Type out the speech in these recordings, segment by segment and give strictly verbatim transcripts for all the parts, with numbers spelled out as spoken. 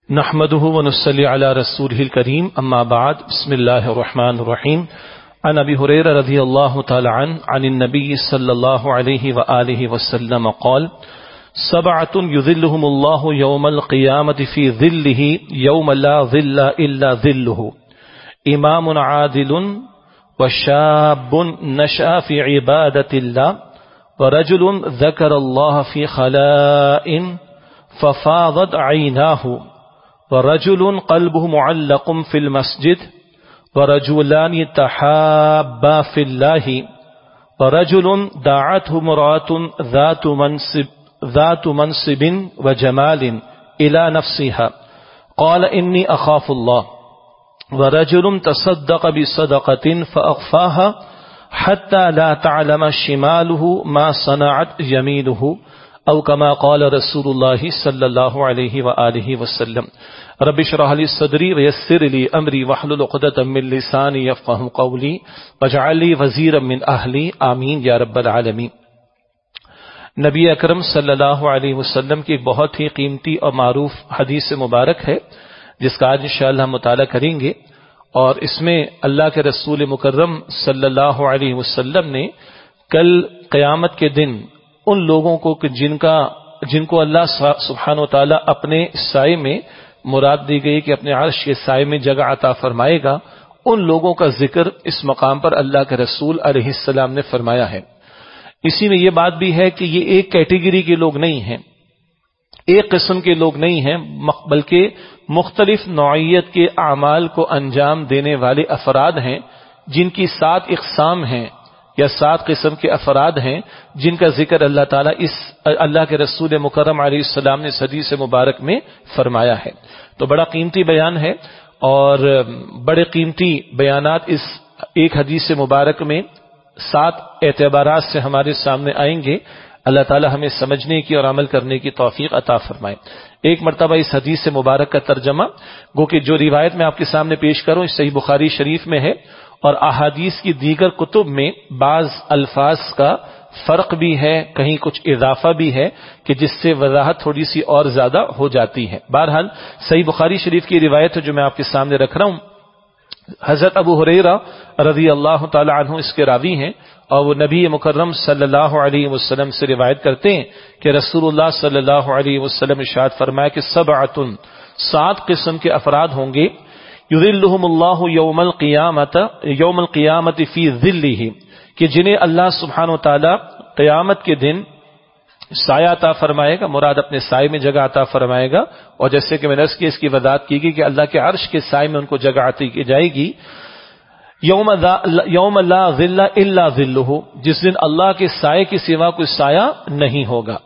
نحمده ونصلي على رسوله الكريم اما بعد بسم الله الرحمن الرحيم عن ابي هريره رضي الله تعالى عنه عن النبي صلى الله عليه واله وسلم قال سبعة يذلهم الله يوم القيامة في ظله يوم لا ظل الا ظله امام عادل وشاب نشأ في عبادة الله ورجل ذكر الله في خلاء ففاضت عيناه ورجل قلبه معلق في المسجد ورجلان تحابا في الله ورجل دعته امرأة ذات منصب ذات منصب وجمال إلى نفسها قال إني أخاف الله ورجل تصدق بصدقة فأخفاها حتى لا تعلم شماله ما صنعت يمينه او كما قال رسول اللہ صلی اللہ علیہ وآلہ وسلم رب اشرح لي صدری ويسر لي امری واحلل عقدۃ من لسانی یفقهوا قولی واجعل لي وزیرا من اہلی آمین یا رب العالمین۔ نبی اکرم صلی اللہ علیہ وسلم کی ایک بہت ہی قیمتی اور معروف حدیث مبارک ہے جس کا آج انشاءاللہ ہم مطالعہ کریں گے، اور اس میں اللہ کے رسول مکرم صلی اللہ علیہ وسلم نے کل قیامت کے دن ان لوگوں کو کہ جن کا جن کو اللہ سبحانہ و تعالیٰ اپنے سائے میں مراد دی گئی کہ اپنے عرش کے سائے میں جگہ عطا فرمائے گا، ان لوگوں کا ذکر اس مقام پر اللہ کے رسول علیہ السلام نے فرمایا ہے۔ اسی میں یہ بات بھی ہے کہ یہ ایک کیٹیگری کے لوگ نہیں ہیں، ایک قسم کے لوگ نہیں ہیں، بلکہ مختلف نوعیت کے اعمال کو انجام دینے والے افراد ہیں، جن کی سات اقسام ہیں یا سات قسم کے افراد ہیں جن کا ذکر اللہ تعالیٰ اس اللہ کے رسول مکرم علیہ السلام نے حدیث مبارک میں فرمایا ہے۔ تو بڑا قیمتی بیان ہے، اور بڑے قیمتی بیانات اس ایک حدیث مبارک میں سات اعتبارات سے ہمارے سامنے آئیں گے۔ اللہ تعالیٰ ہمیں سمجھنے کی اور عمل کرنے کی توفیق عطا فرمائے۔ ایک مرتبہ اس حدیث مبارک کا ترجمہ گو کہ جو روایت میں آپ کے سامنے پیش کروں اس صحیح بخاری شریف میں ہے، اور احادیث کی دیگر کتب میں بعض الفاظ کا فرق بھی ہے، کہیں کچھ اضافہ بھی ہے کہ جس سے وضاحت تھوڑی سی اور زیادہ ہو جاتی ہے۔ بہرحال صحیح بخاری شریف کی روایت ہے جو میں آپ کے سامنے رکھ رہا ہوں۔ حضرت ابو ہریرہ رضی اللہ تعالی عنہ اس کے راوی ہیں، اور وہ نبی مکرم صلی اللہ علیہ وسلم سے روایت کرتے ہیں کہ رسول اللہ صلی اللہ علیہ وسلم ارشاد فرمایا کہ سبعۃ، سات قسم کے افراد ہوں گے، یذلہم اللہ یوم القیامت یوم القیامت فی ظلہ، کہ جنہیں اللہ سبحانہ و تعالی قیامت کے دن سایہ عطا فرمائے گا، مراد اپنے سائے میں جگہ عطا فرمائے گا، اور جیسے کہ میں نے اس کی اس کی وضاحت کی گئی کہ اللہ کے عرش کے سائے میں ان کو جگہ عطا کی جائے گی۔ یوم یوم لا ظل الا ظلہ، جس دن اللہ کے سائے کے سوا کوئی سایہ نہیں ہوگا۔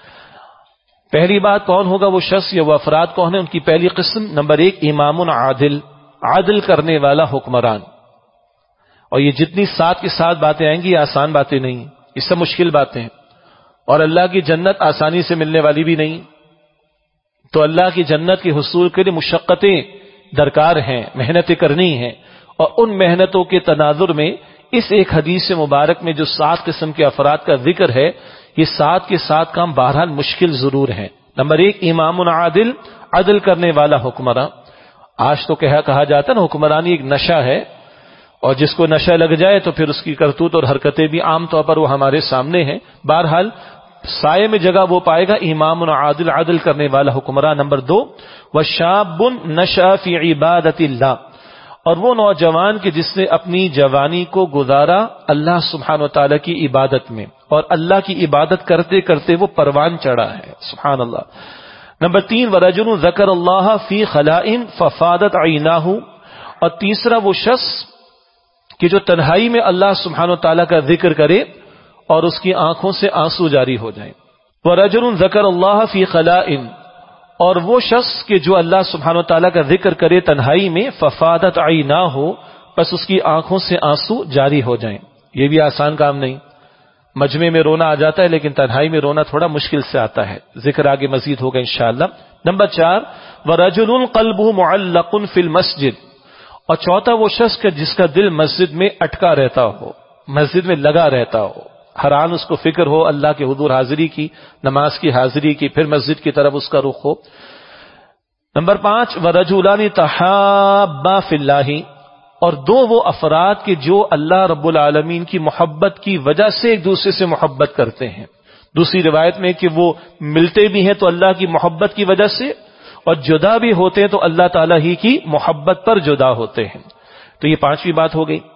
پہلی بات، کون ہوگا وہ شخص یا وہ افراد کون ہیں؟ ان کی پہلی قسم، نمبر ایک، امام عادل، عادل کرنے والا حکمران۔ اور یہ جتنی ساتھ کے ساتھ باتیں آئیں گی یہ آسان باتیں نہیں، یہ سب مشکل باتیں ہیں، اور اللہ کی جنت آسانی سے ملنے والی بھی نہیں، تو اللہ کی جنت کے حصول کے لیے مشقتیں درکار ہیں، محنتیں کرنی ہیں، اور ان محنتوں کے تناظر میں اس ایک حدیث مبارک میں جو سات قسم کے افراد کا ذکر ہے، یہ سات کے ساتھ کام بہرحال مشکل ضرور ہیں۔ نمبر ایک، امام عادل، عدل کرنے والا حکمراں۔ آج تو کہا کہا جاتا ہے نا حکمرانی ایک نشہ ہے، اور جس کو نشہ لگ جائے تو پھر اس کی کرتوت اور حرکتیں بھی عام طور پر وہ ہمارے سامنے ہیں۔ بہرحال سائے میں جگہ وہ پائے گا امام عادل، عدل کرنے والا حکمراں۔ نمبر دو، وشاب نشأ فی عبادت اللہ، اور وہ نوجوان کہ جس نے اپنی جوانی کو گزارا اللہ سبحانہ و تعالیٰ کی عبادت میں، اور اللہ کی عبادت کرتے کرتے وہ پروان چڑھا ہے، سبحان اللہ۔ نمبر تین، ورجل ذکر اللہ فی خلاء ففاضت عیناہ، اور تیسرا وہ شخص کہ جو تنہائی میں اللہ سبحانہ و تعالیٰ کا ذکر کرے اور اس کی آنکھوں سے آنسو جاری ہو جائیں۔ ورجل ذکر اللہ فی خلاء، اور وہ شخص کہ جو اللہ سبحانہ و تعالیٰ کا ذکر کرے تنہائی میں، ففاضت عیناہ، بس اس کی آنکھوں سے آنسو جاری ہو جائیں۔ یہ بھی آسان کام نہیں، مجمع میں رونا آ جاتا ہے لیکن تنہائی میں رونا تھوڑا مشکل سے آتا ہے، ذکر آگے مزید ہوگا انشاءاللہ۔ نمبر چار، وَرَجُلٌ قَلْبُهُ مُعَلَّقٌ فِي الْمَسْجِدِ، اور چوتھا وہ شخص کہ جس کا دل مسجد میں اٹکا رہتا ہو، مسجد میں لگا رہتا ہو، ہر آن اس کو فکر ہو اللہ کے حضور حاضری کی، نماز کی حاضری کی، پھر مسجد کی طرف اس کا رخ ہو۔ نمبر پانچ ورجلان تحابا فی اللہ، اور دو وہ افراد کے جو اللہ رب العالمین کی محبت کی وجہ سے ایک دوسرے سے محبت کرتے ہیں. دوسری روایت میں کہ وہ ملتے بھی ہیں تو اللہ کی محبت کی وجہ سے، اور جدا بھی ہوتے ہیں تو اللہ تعالیٰ ہی کی محبت پر جدا ہوتے ہیں. تو یہ پانچویں بات ہو گئی.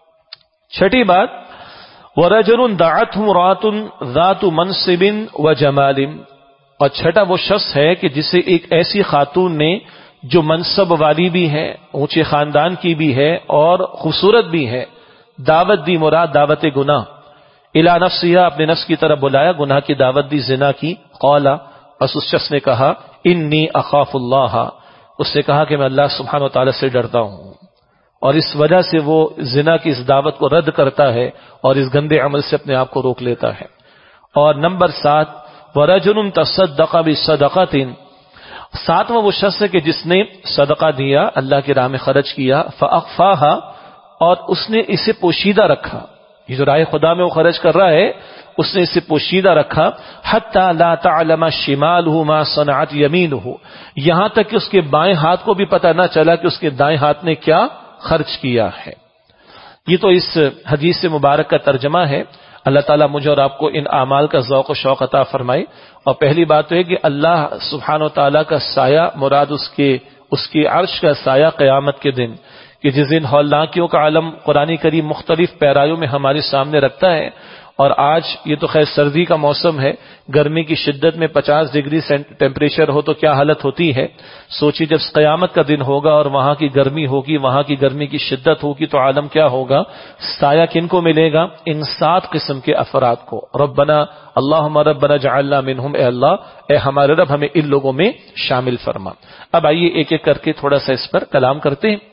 چھٹی بات وَرَجُلٌ دَعَتْهُ امْرَأَةٌ ذَاتُ مَنْصِبٍ وَجَمَالٍ، اور چھٹا وہ شخص ہے کہ جسے ایک ایسی خاتون نے جو منصب والی بھی ہے، اونچے خاندان کی بھی ہے اور خوبصورت بھی ہے، دعوت دی، مراد دعوت گناہ، الی نفسہا، اپنے نفس کی طرف بلایا، گناہ کی دعوت دی، زنا کی. قال، بس اس شخص نے کہا انی اخاف اللہ، اس نے کہا کہ میں اللہ سبحانہ و تعالی سے ڈرتا ہوں، اور اس وجہ سے وہ زنا کی اس دعوت کو رد کرتا ہے اور اس گندے عمل سے اپنے آپ کو روک لیتا ہے. اور نمبر سات وَرَجُلٌ تَصَدَّقَ بِصَدَقَةٍ، ساتواں وہ شخص ہے کہ جس نے صدقہ دیا، اللہ کی راہ میں خرچ کیا، فَأَخْفَاهَا، اور اس نے اسے پوشیدہ رکھا. یہ جو راہ خدا میں وہ خرچ کر رہا ہے اس نے اسے پوشیدہ رکھا. حَتَّى لَا تَعْلَمَ شِمَالُهُ مَا صَنَعَتْ يَمِينُهُ، یہاں تک کہ اس کے بائیں ہاتھ کو بھی پتہ نہ چلا کہ اس کے دائیں ہاتھ نے کیا خرچ کیا ہے. یہ تو اس حدیث مبارک کا ترجمہ ہے. اللہ تعالیٰ مجھے اور آپ کو ان اعمال کا ذوق و شوق عطا فرمائے. اور پہلی بات تو ہے کہ اللہ سبحانہ و تعالیٰ کا سایہ مراد اس کے اس کی عرش کا سایہ قیامت کے دن، کہ جس دن ہولناکیوں کا عالم قرآن کریم مختلف پیرایوں میں ہمارے سامنے رکھتا ہے. اور آج یہ تو خیر سردی کا موسم ہے، گرمی کی شدت میں پچاس ڈگری ٹیمپریچر ہو تو کیا حالت ہوتی ہے. سوچی جب قیامت کا دن ہوگا اور وہاں کی گرمی ہوگی، وہاں کی گرمی کی شدت ہوگی تو عالم کیا ہوگا. سایہ کن کو ملے گا؟ ان سات قسم کے افراد کو. ربنا اللہم ربنا جعلنا منہم، اے اللہ اے ہمارے رب ہمیں ان لوگوں میں شامل فرما. اب آئیے ایک ایک کر کے تھوڑا سا اس پر کلام کرتے ہیں.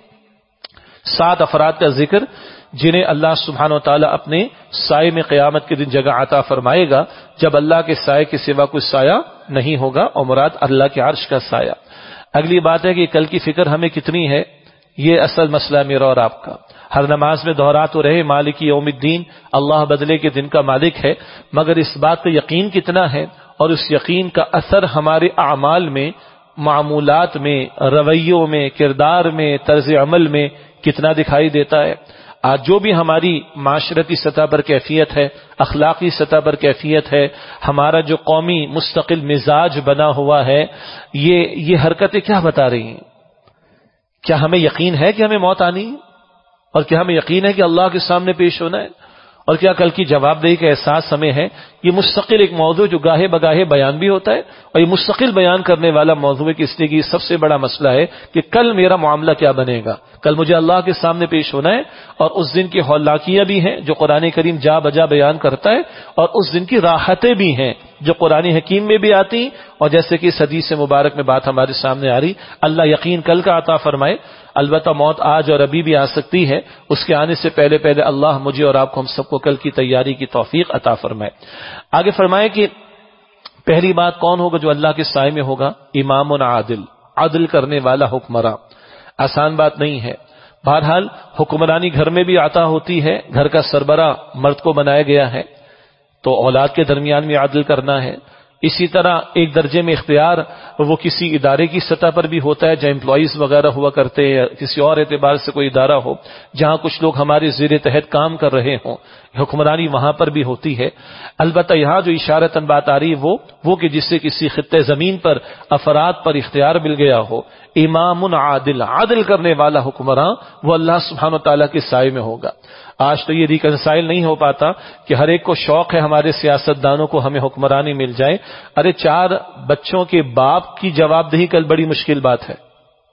سات افراد کا ذکر جنہیں اللہ سبحانہ و تعالیٰ اپنے سائے میں قیامت کے دن جگہ عطا فرمائے گا، جب اللہ کے سائے کے سوا کوئی سایہ نہیں ہوگا، اور مراد اللہ کے عرش کا سایہ. اگلی بات ہے کہ کل کی فکر ہمیں کتنی ہے، یہ اصل مسئلہ میرا اور آپ کا. ہر نماز میں دہرا تو رہے مالک یوم الدین، اللہ بدلے کے دن کا مالک ہے، مگر اس بات کا یقین کتنا ہے، اور اس یقین کا اثر ہمارے اعمال میں، معمولات میں، رویوں میں، کردار میں، طرز عمل میں کتنا دکھائی دیتا ہے. آج جو بھی ہماری معاشرتی سطح پر کیفیت ہے، اخلاقی سطح پر کیفیت ہے، ہمارا جو قومی مستقل مزاج بنا ہوا ہے، یہ یہ حرکتیں کیا بتا رہی ہیں؟ کیا ہمیں یقین ہے کہ ہمیں موت آنی ہے؟ اور کیا ہمیں یقین ہے کہ اللہ کے سامنے پیش ہونا ہے؟ اور کیا کل کی جواب دہی کا احساس ہمیں ہے؟ یہ مستقل ایک موضوع جو گاہے بگاہے بیان بھی ہوتا ہے، اور یہ مستقل بیان کرنے والا موضوع ہے کہ اس لیے کہ سب سے بڑا مسئلہ ہے کہ کل میرا معاملہ کیا بنے گا. کل مجھے اللہ کے سامنے پیش ہونا ہے، اور اس دن کی ہولناکیاں بھی ہیں جو قرآن کریم جا بجا بیان کرتا ہے، اور اس دن کی راحتیں بھی ہیں جو قرآن حکیم میں بھی آتی. اور جیسے کہ اس حدیث مبارک میں بات ہمارے سامنے آ رہی، اللہ یقین کل کا عطا فرمائے. البتہ موت آج اور ابھی بھی آ سکتی ہے، اس کے آنے سے پہلے پہلے اللہ مجھے اور آپ کو ہم سب کو کل کی تیاری کی توفیق عطا فرمائے. آگے فرمائے کہ پہلی بات کون ہوگا جو اللہ کے سائے میں ہوگا؟ امام عادل، عدل کرنے والا حکمراں. آسان بات نہیں ہے. بہرحال حکمرانی گھر میں بھی عطا ہوتی ہے، گھر کا سربراہ مرد کو بنایا گیا ہے تو اولاد کے درمیان میں عدل کرنا ہے. اسی طرح ایک درجے میں اختیار وہ کسی ادارے کی سطح پر بھی ہوتا ہے جہاں امپلائیز وغیرہ ہوا کرتے ہیں، یا کسی اور اعتبار سے کوئی ادارہ ہو جہاں کچھ لوگ ہمارے زیر تحت کام کر رہے ہوں، حکمرانی وہاں پر بھی ہوتی ہے. البتہ یہاں جو اشارتاً بات آ رہی ہے وہ وہ کہ جس سے کسی خطے زمین پر افراد پر اختیار مل گیا ہو. امام عادل، عادل کرنے والا حکمراں وہ اللہ سبحانہ و تعالیٰ کے سائے میں ہوگا. آج تو یہ ریکنسائل نہیں ہو پاتا کہ ہر ایک کو شوق ہے ہمارے سیاستدانوں کو ہمیں حکمرانی مل جائے. ارے چار بچوں کے باپ کی جواب دہی کل بڑی مشکل بات ہے.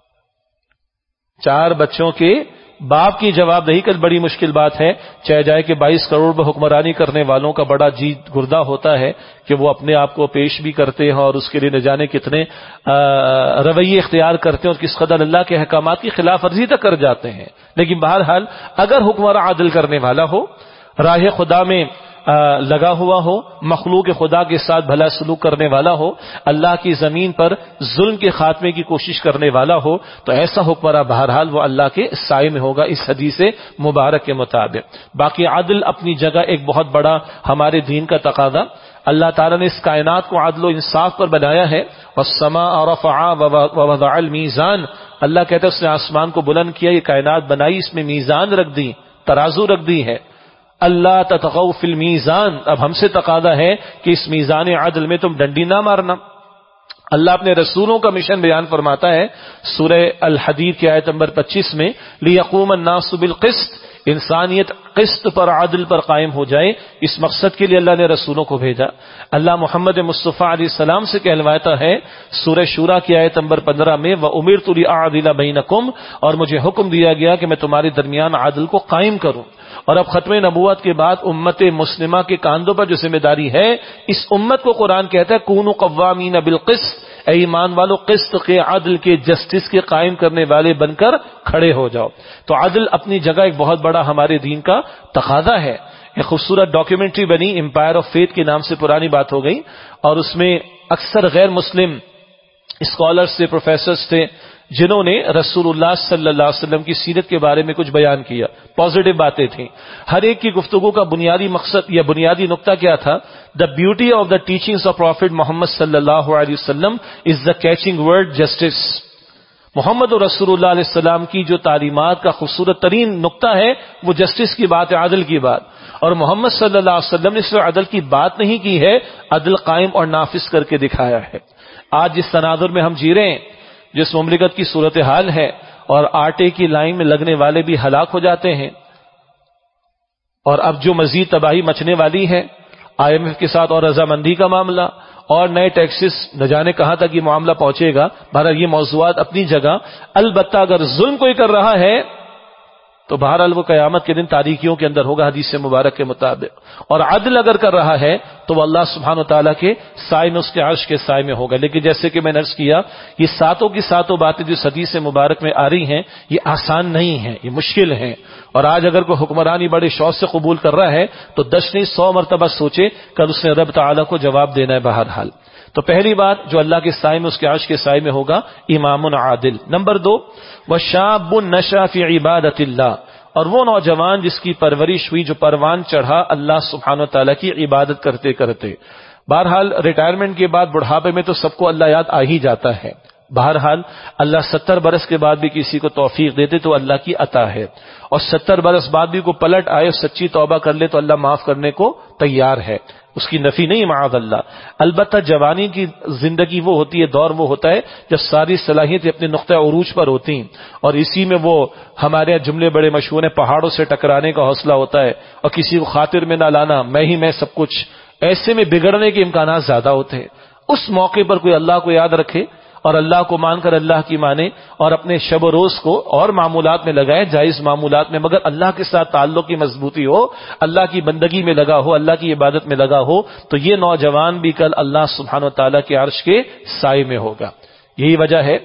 چار بچوں کے باپ کی جواب دہی کل بڑی مشکل بات ہے. چاہے جائے کہ بائیس کروڑ میں حکمرانی کرنے والوں کا بڑا جی گردہ ہوتا ہے کہ وہ اپنے آپ کو پیش بھی کرتے ہیں اور اس کے لیے نہ جانے کتنے رویے اختیار کرتے ہیں اور کس قدر اللہ کے احکامات کی خلاف ورزی تک کر جاتے ہیں. لیکن بہرحال اگر حکمراں عادل کرنے والا ہو، راہ خدا میں لگا ہوا ہو، مخلوق خدا کے ساتھ بھلا سلوک کرنے والا ہو، اللہ کی زمین پر ظلم کے خاتمے کی کوشش کرنے والا ہو، تو ایسا حکمراں بہرحال وہ اللہ کے سائے میں ہوگا اس حدیث مبارک کے مطابق. باقی عدل اپنی جگہ ایک بہت بڑا ہمارے دین کا تقاضا. اللہ تعالیٰ نے اس کائنات کو عدل و انصاف پر بنایا ہے. والسماء رفعها ووضع الميزان، اللہ کہتا ہے اس نے آسمان کو بلند کیا، یہ کائنات بنائی، اس میں میزان رکھ دی، ترازو رکھ دی ہے. اللہ تطغوا فی المیزان، اب ہم سے تقاضا ہے کہ اس میزان عدل میں تم ڈنڈی نہ مارنا. اللہ اپنے رسولوں کا مشن بیان فرماتا ہے سورہ الحدید کی آیت نمبر پچیس میں، لیقوم الناس بالقسط، انسانیت قسط پر عدل پر قائم ہو جائے، اس مقصد کے لیے اللہ نے رسولوں کو بھیجا. اللہ محمد مصطفیٰ علیہ السلام سے کہلواتا ہے سورہ شورى کی آیت نمبر پندرہ میں، وَأُمِرْتُ لِأَعْدِلَ بَيْنَكُمْ، اور مجھے حکم دیا گیا کہ میں تمہارے درمیان عدل کو قائم کروں. اور اب ختم نبوت کے بعد امت مسلمہ کے کاندھوں پر جو ذمہ داری ہے، اس امت کو قرآن کہتا ہے کونوا قوامین بالقسط، اے ایمان والو قسط کے، عدل کے، جسٹس کے قائم کرنے والے بن کر کھڑے ہو جاؤ. تو عدل اپنی جگہ ایک بہت بڑا ہمارے دین کا تقاضا ہے. ایک خوبصورت ڈاکیومنٹری بنی امپائر آف فیتھ کے نام سے، پرانی بات ہو گئی، اور اس میں اکثر غیر مسلم اسکالرز تھے، پروفیسرز تھے، جنہوں نے رسول اللہ صلی اللہ علیہ وسلم کی سیرت کے بارے میں کچھ بیان کیا، پازیٹو باتیں تھیں. ہر ایک کی گفتگو کا بنیادی مقصد یا بنیادی نقطہ کیا تھا؟ The beauty of the teachings of prophet Muhammad صلی اللہ علیہ وسلم is the catching word justice. محمد رسول اللہ علیہ السلام کی جو تعلیمات کا خوبصورت ترین نقطہ ہے وہ جسٹس کی بات ہے، عدل کی بات. اور محمد صلی اللہ علیہ وسلم نے صرف عدل کی بات نہیں کی ہے، عدل قائم اور نافذ کر کے دکھایا ہے. آج جس تناظر میں ہم جی رہے ہیں، جس مملکت کی صورتحال ہے، اور آٹے کی لائن میں لگنے والے بھی ہلاک ہو جاتے ہیں، اور اب جو مزید تباہی مچنے والی ہے، آئی ایم ایف کے ساتھ اور رضامندی کا معاملہ، اور نئے ٹیکسز، نہ جانے کہاں تک یہ معاملہ پہنچے گا. بہرحال یہ موضوعات اپنی جگہ. البتہ اگر ظلم کوئی کر رہا ہے تو بہرحال وہ قیامت کے دن تاریکیوں کے اندر ہوگا حدیث مبارک کے مطابق، اور عدل اگر کر رہا ہے تو وہ اللہ سبحانہ وتعالیٰ کے سائے میں، اس کے عرش کے سائے میں ہوگا. لیکن جیسے کہ میں نے عرض کیا، یہ ساتوں کی ساتوں باتیں جو حدیث مبارک میں آ رہی ہیں، یہ آسان نہیں ہیں، یہ مشکل ہیں. اور آج اگر کوئی حکمرانی بڑے شوق سے قبول کر رہا ہے تو دس نہیں سو مرتبہ سوچے کل اس نے رب تعالیٰ کو جواب دینا ہے. بہرحال تو پہلی بات جو اللہ کے سائے میں، اس کے عرش کے سائے میں ہوگا، امام عادل. نمبر دو، وشاب نشأ فی عبادت اللہ، اور وہ نوجوان جس کی پرورش ہوئی، جو پروان چڑھا اللہ سبحانہ وتعالیٰ کی عبادت کرتے کرتے. بہرحال ریٹائرمنٹ کے بعد بڑھاپے میں تو سب کو اللہ یاد آ ہی جاتا ہے. بہرحال اللہ ستر برس کے بعد بھی کسی کو توفیق دیتے تو اللہ کی عطا ہے، اور ستر برس بعد بھی کو پلٹ آئے اور سچی توبہ کر لے تو اللہ معاف کرنے کو تیار ہے، اس کی نفی نہیں معاذ اللہ. البتہ جوانی کی زندگی وہ ہوتی ہے، دور وہ ہوتا ہے جب ساری صلاحیتیں اپنے نقطہ عروج پر ہوتی ہیں، اور اسی میں وہ ہمارے جملے بڑے مشہور ہیں، پہاڑوں سے ٹکرانے کا حوصلہ ہوتا ہے، اور کسی کو خاطر میں نہ لانا، میں ہی میں سب کچھ. ایسے میں بگڑنے کے امکانات زیادہ ہوتے ہیں. اس موقع پر کوئی اللہ کو یاد رکھے اور اللہ کو مان کر اللہ کی مانے، اور اپنے شب و روز کو اور معمولات میں لگائے، جائز معمولات میں، مگر اللہ کے ساتھ تعلق کی مضبوطی ہو، اللہ کی بندگی میں لگا ہو، اللہ کی عبادت میں لگا ہو، تو یہ نوجوان بھی کل اللہ سبحانہ وتعالیٰ کے عرش کے سائے میں ہوگا. یہی وجہ ہے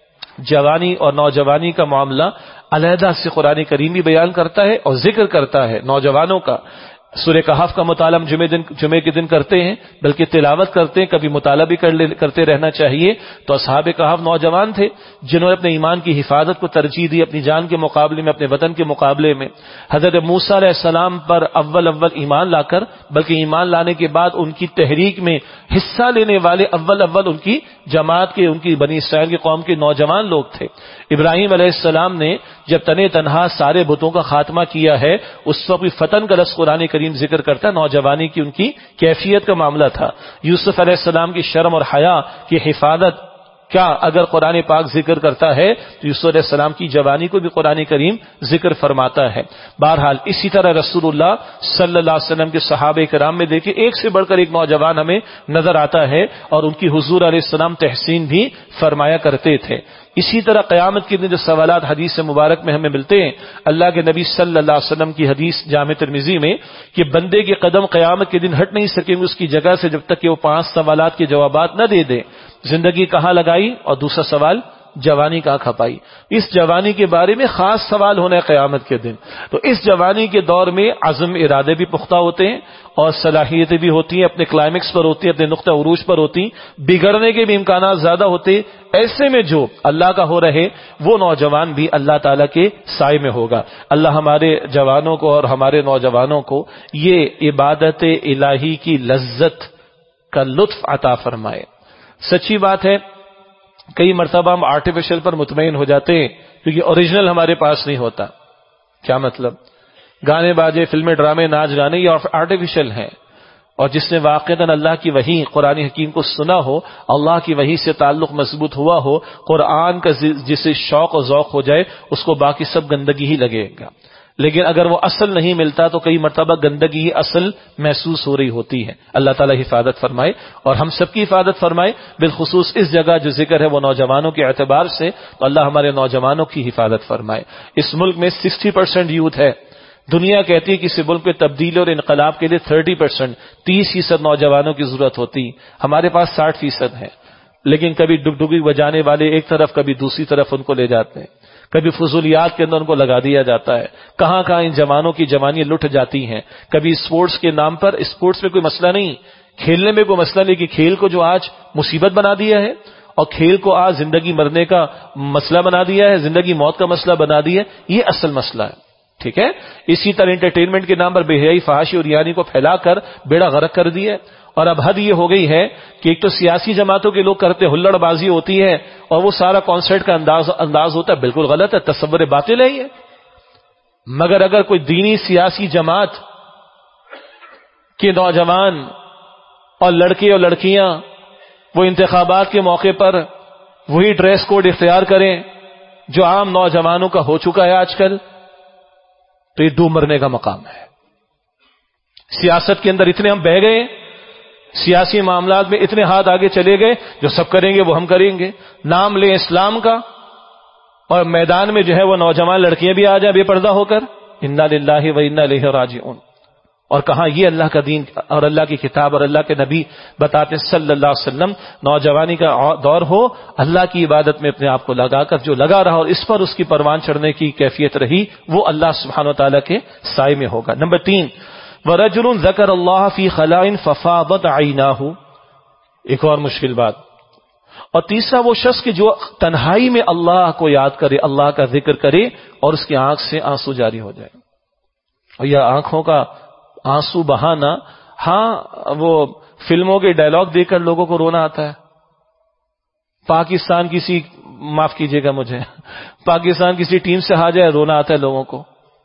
جوانی اور نوجوانی کا معاملہ علیحدہ سے قرآن کریم بھی بیان کرتا ہے اور ذکر کرتا ہے نوجوانوں کا. سورہ کہف کا مطالعہ جمعے دن جمعے کے دن کرتے ہیں، بلکہ تلاوت کرتے ہیں، کبھی مطالعہ بھی کر کرتے رہنا چاہیے. تو اصحاب کہف نوجوان تھے جنہوں نے اپنے ایمان کی حفاظت کو ترجیح دی اپنی جان کے مقابلے میں، اپنے وطن کے مقابلے میں. حضرت موسیٰ علیہ السلام پر اول اول ایمان لا کر، بلکہ ایمان لانے کے بعد ان کی تحریک میں حصہ لینے والے اول اول ان کی جماعت کے، ان کی بنی اسرائیل کی قوم کے نوجوان لوگ تھے. ابراہیم علیہ السلام نے جب تنے تنہا سارے بتوں کا خاتمہ کیا ہے، اس وقت فتن کا لفظ قرآن کریم ذکر کرتا ہے، نوجوانی کی ان کی کیفیت کا معاملہ تھا. یوسف علیہ السلام کی شرم اور حیا کی حفاظت کیا اگر قرآن پاک ذکر کرتا ہے تو یوسف علیہ السلام کی جوانی کو بھی قرآن کریم ذکر فرماتا ہے. بہرحال اسی طرح رسول اللہ صلی اللہ علیہ وسلم کے صحابہ کرام میں دیکھیں ایک سے بڑھ کر ایک نوجوان ہمیں نظر آتا ہے، اور ان کی حضور علیہ السلام تحسین بھی فرمایا کرتے تھے. اسی طرح قیامت کے دن جو سوالات حدیث مبارک میں ہمیں ملتے ہیں، اللہ کے نبی صلی اللہ علیہ وسلم کی حدیث جامع ترمذی میں کہ بندے کے قدم قیامت کے دن ہٹ نہیں سکیں گے اس کی جگہ سے جب تک کہ وہ پانچ سوالات کے جوابات نہ دے دے. زندگی کہاں لگائی، اور دوسرا سوال جوانی کہاں کھپائی. اس جوانی کے بارے میں خاص سوال ہونا ہے قیامت کے دن. تو اس جوانی کے دور میں عزم ارادے بھی پختہ ہوتے ہیں اور صلاحیتیں بھی ہوتی ہیں، اپنے کلائمیکس پر ہوتی ہیں، اپنے نقطہ عروج پر ہوتی ہیں، بگڑنے کے بھی امکانات زیادہ ہوتے. ایسے میں جو اللہ کا ہو رہے وہ نوجوان بھی اللہ تعالیٰ کے سائے میں ہوگا. اللہ ہمارے جوانوں کو اور ہمارے نوجوانوں کو یہ عبادت الہی کی لذت کا لطف عطا فرمائے۔ سچی بات ہے کئی مرتبہ ہم آرٹیفیشل پر مطمئن ہو جاتے ہیں کیونکہ اوریجنل ہمارے پاس نہیں ہوتا۔ کیا مطلب؟ گانے باجے، فلمیں، ڈرامے، ناچ گانے یہ آرٹیفیشل ہیں، اور جس نے واقعتاً اللہ کی وحی قرآن حکیم کو سنا ہو، اللہ کی وحی سے تعلق مضبوط ہوا ہو، قرآن کا جسے شوق و ذوق ہو جائے، اس کو باقی سب گندگی ہی لگے گا۔ لیکن اگر وہ اصل نہیں ملتا تو کئی مرتبہ گندگی ہی اصل محسوس ہو رہی ہوتی ہے۔ اللہ تعالیٰ حفاظت فرمائے اور ہم سب کی حفاظت فرمائے، بالخصوص اس جگہ جو ذکر ہے وہ نوجوانوں کے اعتبار سے، تو اللہ ہمارے نوجوانوں کی حفاظت فرمائے۔ اس ملک میں سکسٹی پرسینٹ یوتھ ہے، دنیا کہتی ہے کہ کسی ملک میں تبدیلی اور انقلاب کے لیے تھرٹی پرسینٹ تیس فیصد نوجوانوں کی ضرورت ہوتی، ہمارے پاس ساٹھ فیصد ہے، لیکن کبھی ڈگڈگی بجانے والے ایک طرف، کبھی دوسری طرف ان کو لے جاتے ہیں، کبھی فضولیات کے اندر ان کو لگا دیا جاتا ہے، کہاں کہاں ان جوانوں کی جوانیاں لٹ جاتی ہیں۔ کبھی اسپورٹس کے نام پر، اسپورٹس میں کوئی مسئلہ نہیں، کھیلنے میں کوئی مسئلہ نہیں، کہ کھیل کو جو آج مصیبت بنا دیا ہے اور کھیل کو آج زندگی مرنے کا مسئلہ بنا دیا ہے، زندگی موت کا مسئلہ بنا دیا ہے، یہ اصل مسئلہ ہے۔ ٹھیک ہے، اسی طرح انٹرٹینمنٹ کے نام پر بے حیائی، فحاشی اور یعنی کو پھیلا کر بیڑا غرق کر دیا، اور اب حد یہ ہو گئی ہے کہ ایک تو سیاسی جماعتوں کے لوگ کرتے ہلڑ بازی ہوتی ہے اور وہ سارا کانسرٹ کا انداز انداز ہوتا ہے، بالکل غلط ہے، تصور باطل ہے یہ۔ مگر اگر کوئی دینی سیاسی جماعت کے نوجوان اور لڑکے اور لڑکیاں وہ انتخابات کے موقع پر وہی ڈریس کوڈ اختیار کریں جو عام نوجوانوں کا ہو چکا ہے آج کل، تو یہ ڈوب مرنے کا مقام ہے۔ سیاست کے اندر اتنے ہم بہہ گئے، سیاسی معاملات میں اتنے ہاتھ آگے چلے گئے، جو سب کریں گے وہ ہم کریں گے، نام لیں اسلام کا، اور میدان میں جو ہے وہ نوجوان لڑکیاں بھی آ جائیں بے پردہ ہو کر، انا للہ و انا الیہ راجعون۔ اور کہاں یہ اللہ کا دین اور اللہ کی کتاب اور اللہ کے نبی بتاتے ہیں صلی اللہ علیہ وسلم، نوجوانی کا دور ہو، اللہ کی عبادت میں اپنے آپ کو لگا کر جو لگا رہا اور اس پر اس کی پروان چڑھنے کی کیفیت رہی، وہ اللہ سبحانہ وتعالی کے سائے میں ہوگا۔ نمبر تین، وَرَجُلٌ ذَكَرَ اللَّهَ فِي خَلَاءٍ فَفَاضَتْ عَيْنَاهُ، ایک اور مشکل بات۔ اور تیسرا وہ شخص کہ جو تنہائی میں اللہ کو یاد کرے، اللہ کا ذکر کرے اور اس کی آنکھ سے آنسو جاری ہو جائے۔ اور یہ آنکھوں کا آنسو بہانا، ہاں وہ فلموں کے ڈائلاگ دیکھ کر لوگوں کو رونا آتا ہے۔ پاکستان کسی، معاف کیجئے گا مجھے، پاکستان کسی ٹیم سے ہار جائے، رونا آتا ہے لوگوں کو۔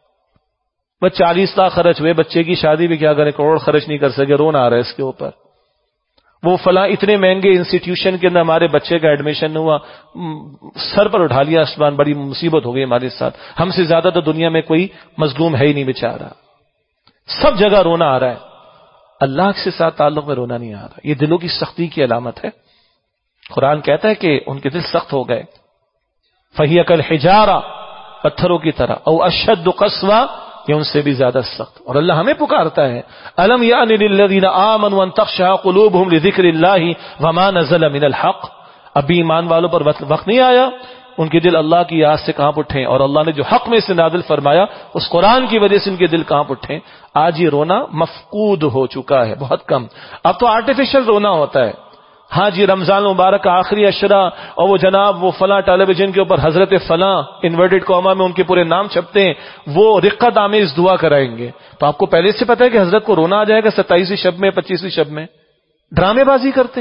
بس چالیس لاکھ خرچ ہوئے، بچے کی شادی بھی کیا کریں، کروڑ خرچ نہیں کر سکے، رونا آ رہا ہے اس کے اوپر۔ وہ فلاں اتنے مہنگے انسٹیٹیوشن کے اندر ہمارے بچے کا ایڈمیشن ہوا، سر پر اٹھا لیا آسمان، بڑی مصیبت ہو گئی ہمارے ساتھ، ہم سے زیادہ تو دنیا میں کوئی مظلوم ہے ہی نہیں بیچارہ، سب جگہ رونا آ رہا ہے، اللہ کے ساتھ تعلق میں رونا نہیں آ رہا۔ یہ دلوں کی سختی کی علامت ہے۔ قرآن کہتا ہے کہ ان کے دل سخت ہو گئے، فَهِيَ كَالْحِجَارَةِ، پتھروں کی طرح، او اشد قسوہ، یہ ان سے بھی زیادہ سخت۔ اور اللہ ہمیں پکارتا ہے، أَلَمْ يَأْنِ لِلَّذِينَ آمَنُوا أَن تَخْشَعَ قُلُوبُهُمْ لِذِكْرِ اللَّهِ وَمَا نَزَلَ مِنَ الْحَقِّ، ابھی ایمان والوں پر وقت نہیں آیا ان کے دل اللہ کی یاد سے کہاں اٹھیں، اور اللہ نے جو حق میں سے نازل فرمایا اس قرآن کی وجہ سے ان کے دل کہاں اٹھیں۔ آج یہ رونا مفقود ہو چکا ہے، بہت کم، اب تو آرٹیفیشل رونا ہوتا ہے۔ ہاں جی، رمضان مبارک کا آخری عشرہ اور وہ جناب وہ فلاں ٹیلی ویژن کے اوپر حضرت فلاں انورٹڈ کوما میں ان کے پورے نام چھپتے ہیں، وہ رقت آمیز دعا کرائیں گے، تو آپ کو پہلے سے پتا ہے کہ حضرت کو رونا آ جائے گا ستائیسویں شب میں، پچیسویں شب میں، ڈرامے بازی کرتے،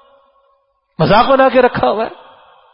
مذاق بنا کے رکھا ہوا ہے۔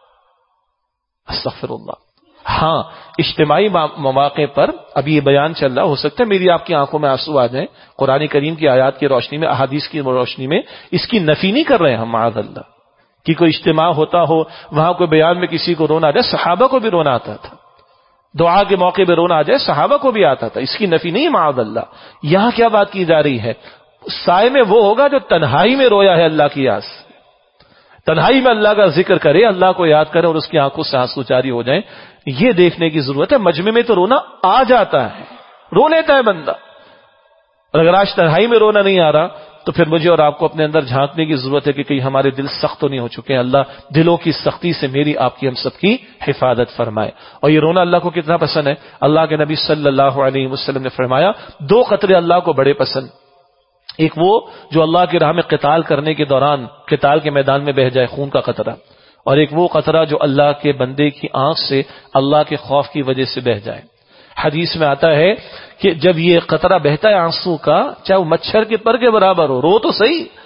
استغفر اللہ۔ ہاں، اجتماعی مواقع پر اب یہ بیان چل رہا، ہو سکتا ہے میری آپ کی آنکھوں میں آنسو آ جائیں، قرآن کریم کی آیات کی روشنی میں، احادیث کی روشنی میں، اس کی نفی نہیں کر رہے ہم معاذ اللہ کہ کوئی اجتماع ہوتا ہو وہاں کوئی بیان میں کسی کو رونا آ جائے، صحابہ کو بھی رونا آتا تھا، دعا کے موقع پہ رونا آ جائے صحابہ کو بھی آتا تھا، اس کی نفی نہیں معاذ اللہ۔ یہاں کیا بات کی جا رہی ہے، سائے میں وہ ہوگا جو تنہائی میں رویا ہے اللہ کی یاد سے، تنہائی میں اللہ کا ذکر کرے، اللہ کو یاد کرے اور اس کی آنکھوں سے آنسو جاری ہو جائیں، یہ دیکھنے کی ضرورت ہے۔ مجمع میں تو رونا آ جاتا ہے، رو لیتا ہے بندہ، اور اگر آج تنہائی میں رونا نہیں آ رہا تو پھر مجھے اور آپ کو اپنے اندر جھانکنے کی ضرورت ہے کہ کہیں ہمارے دل سخت تو نہیں ہو چکے ہیں۔ اللہ دلوں کی سختی سے میری آپ کی ہم سب کی حفاظت فرمائے۔ اور یہ رونا اللہ کو کتنا پسند ہے، اللہ کے نبی صلی اللہ علیہ وسلم نے فرمایا دو قطرے اللہ کو بڑے پسند، ایک وہ جو اللہ کی راہ میں قتال کرنے کے دوران قتال کے میدان میں بہ جائے، خون کا قطرہ، اور ایک وہ قطرہ جو اللہ کے بندے کی آنکھ سے اللہ کے خوف کی وجہ سے بہ جائے۔ حدیث میں آتا ہے کہ جب یہ قطرہ بہتا ہے آنسو کا، چاہے وہ مچھر کے پر کے برابر ہو، رو تو صحیح،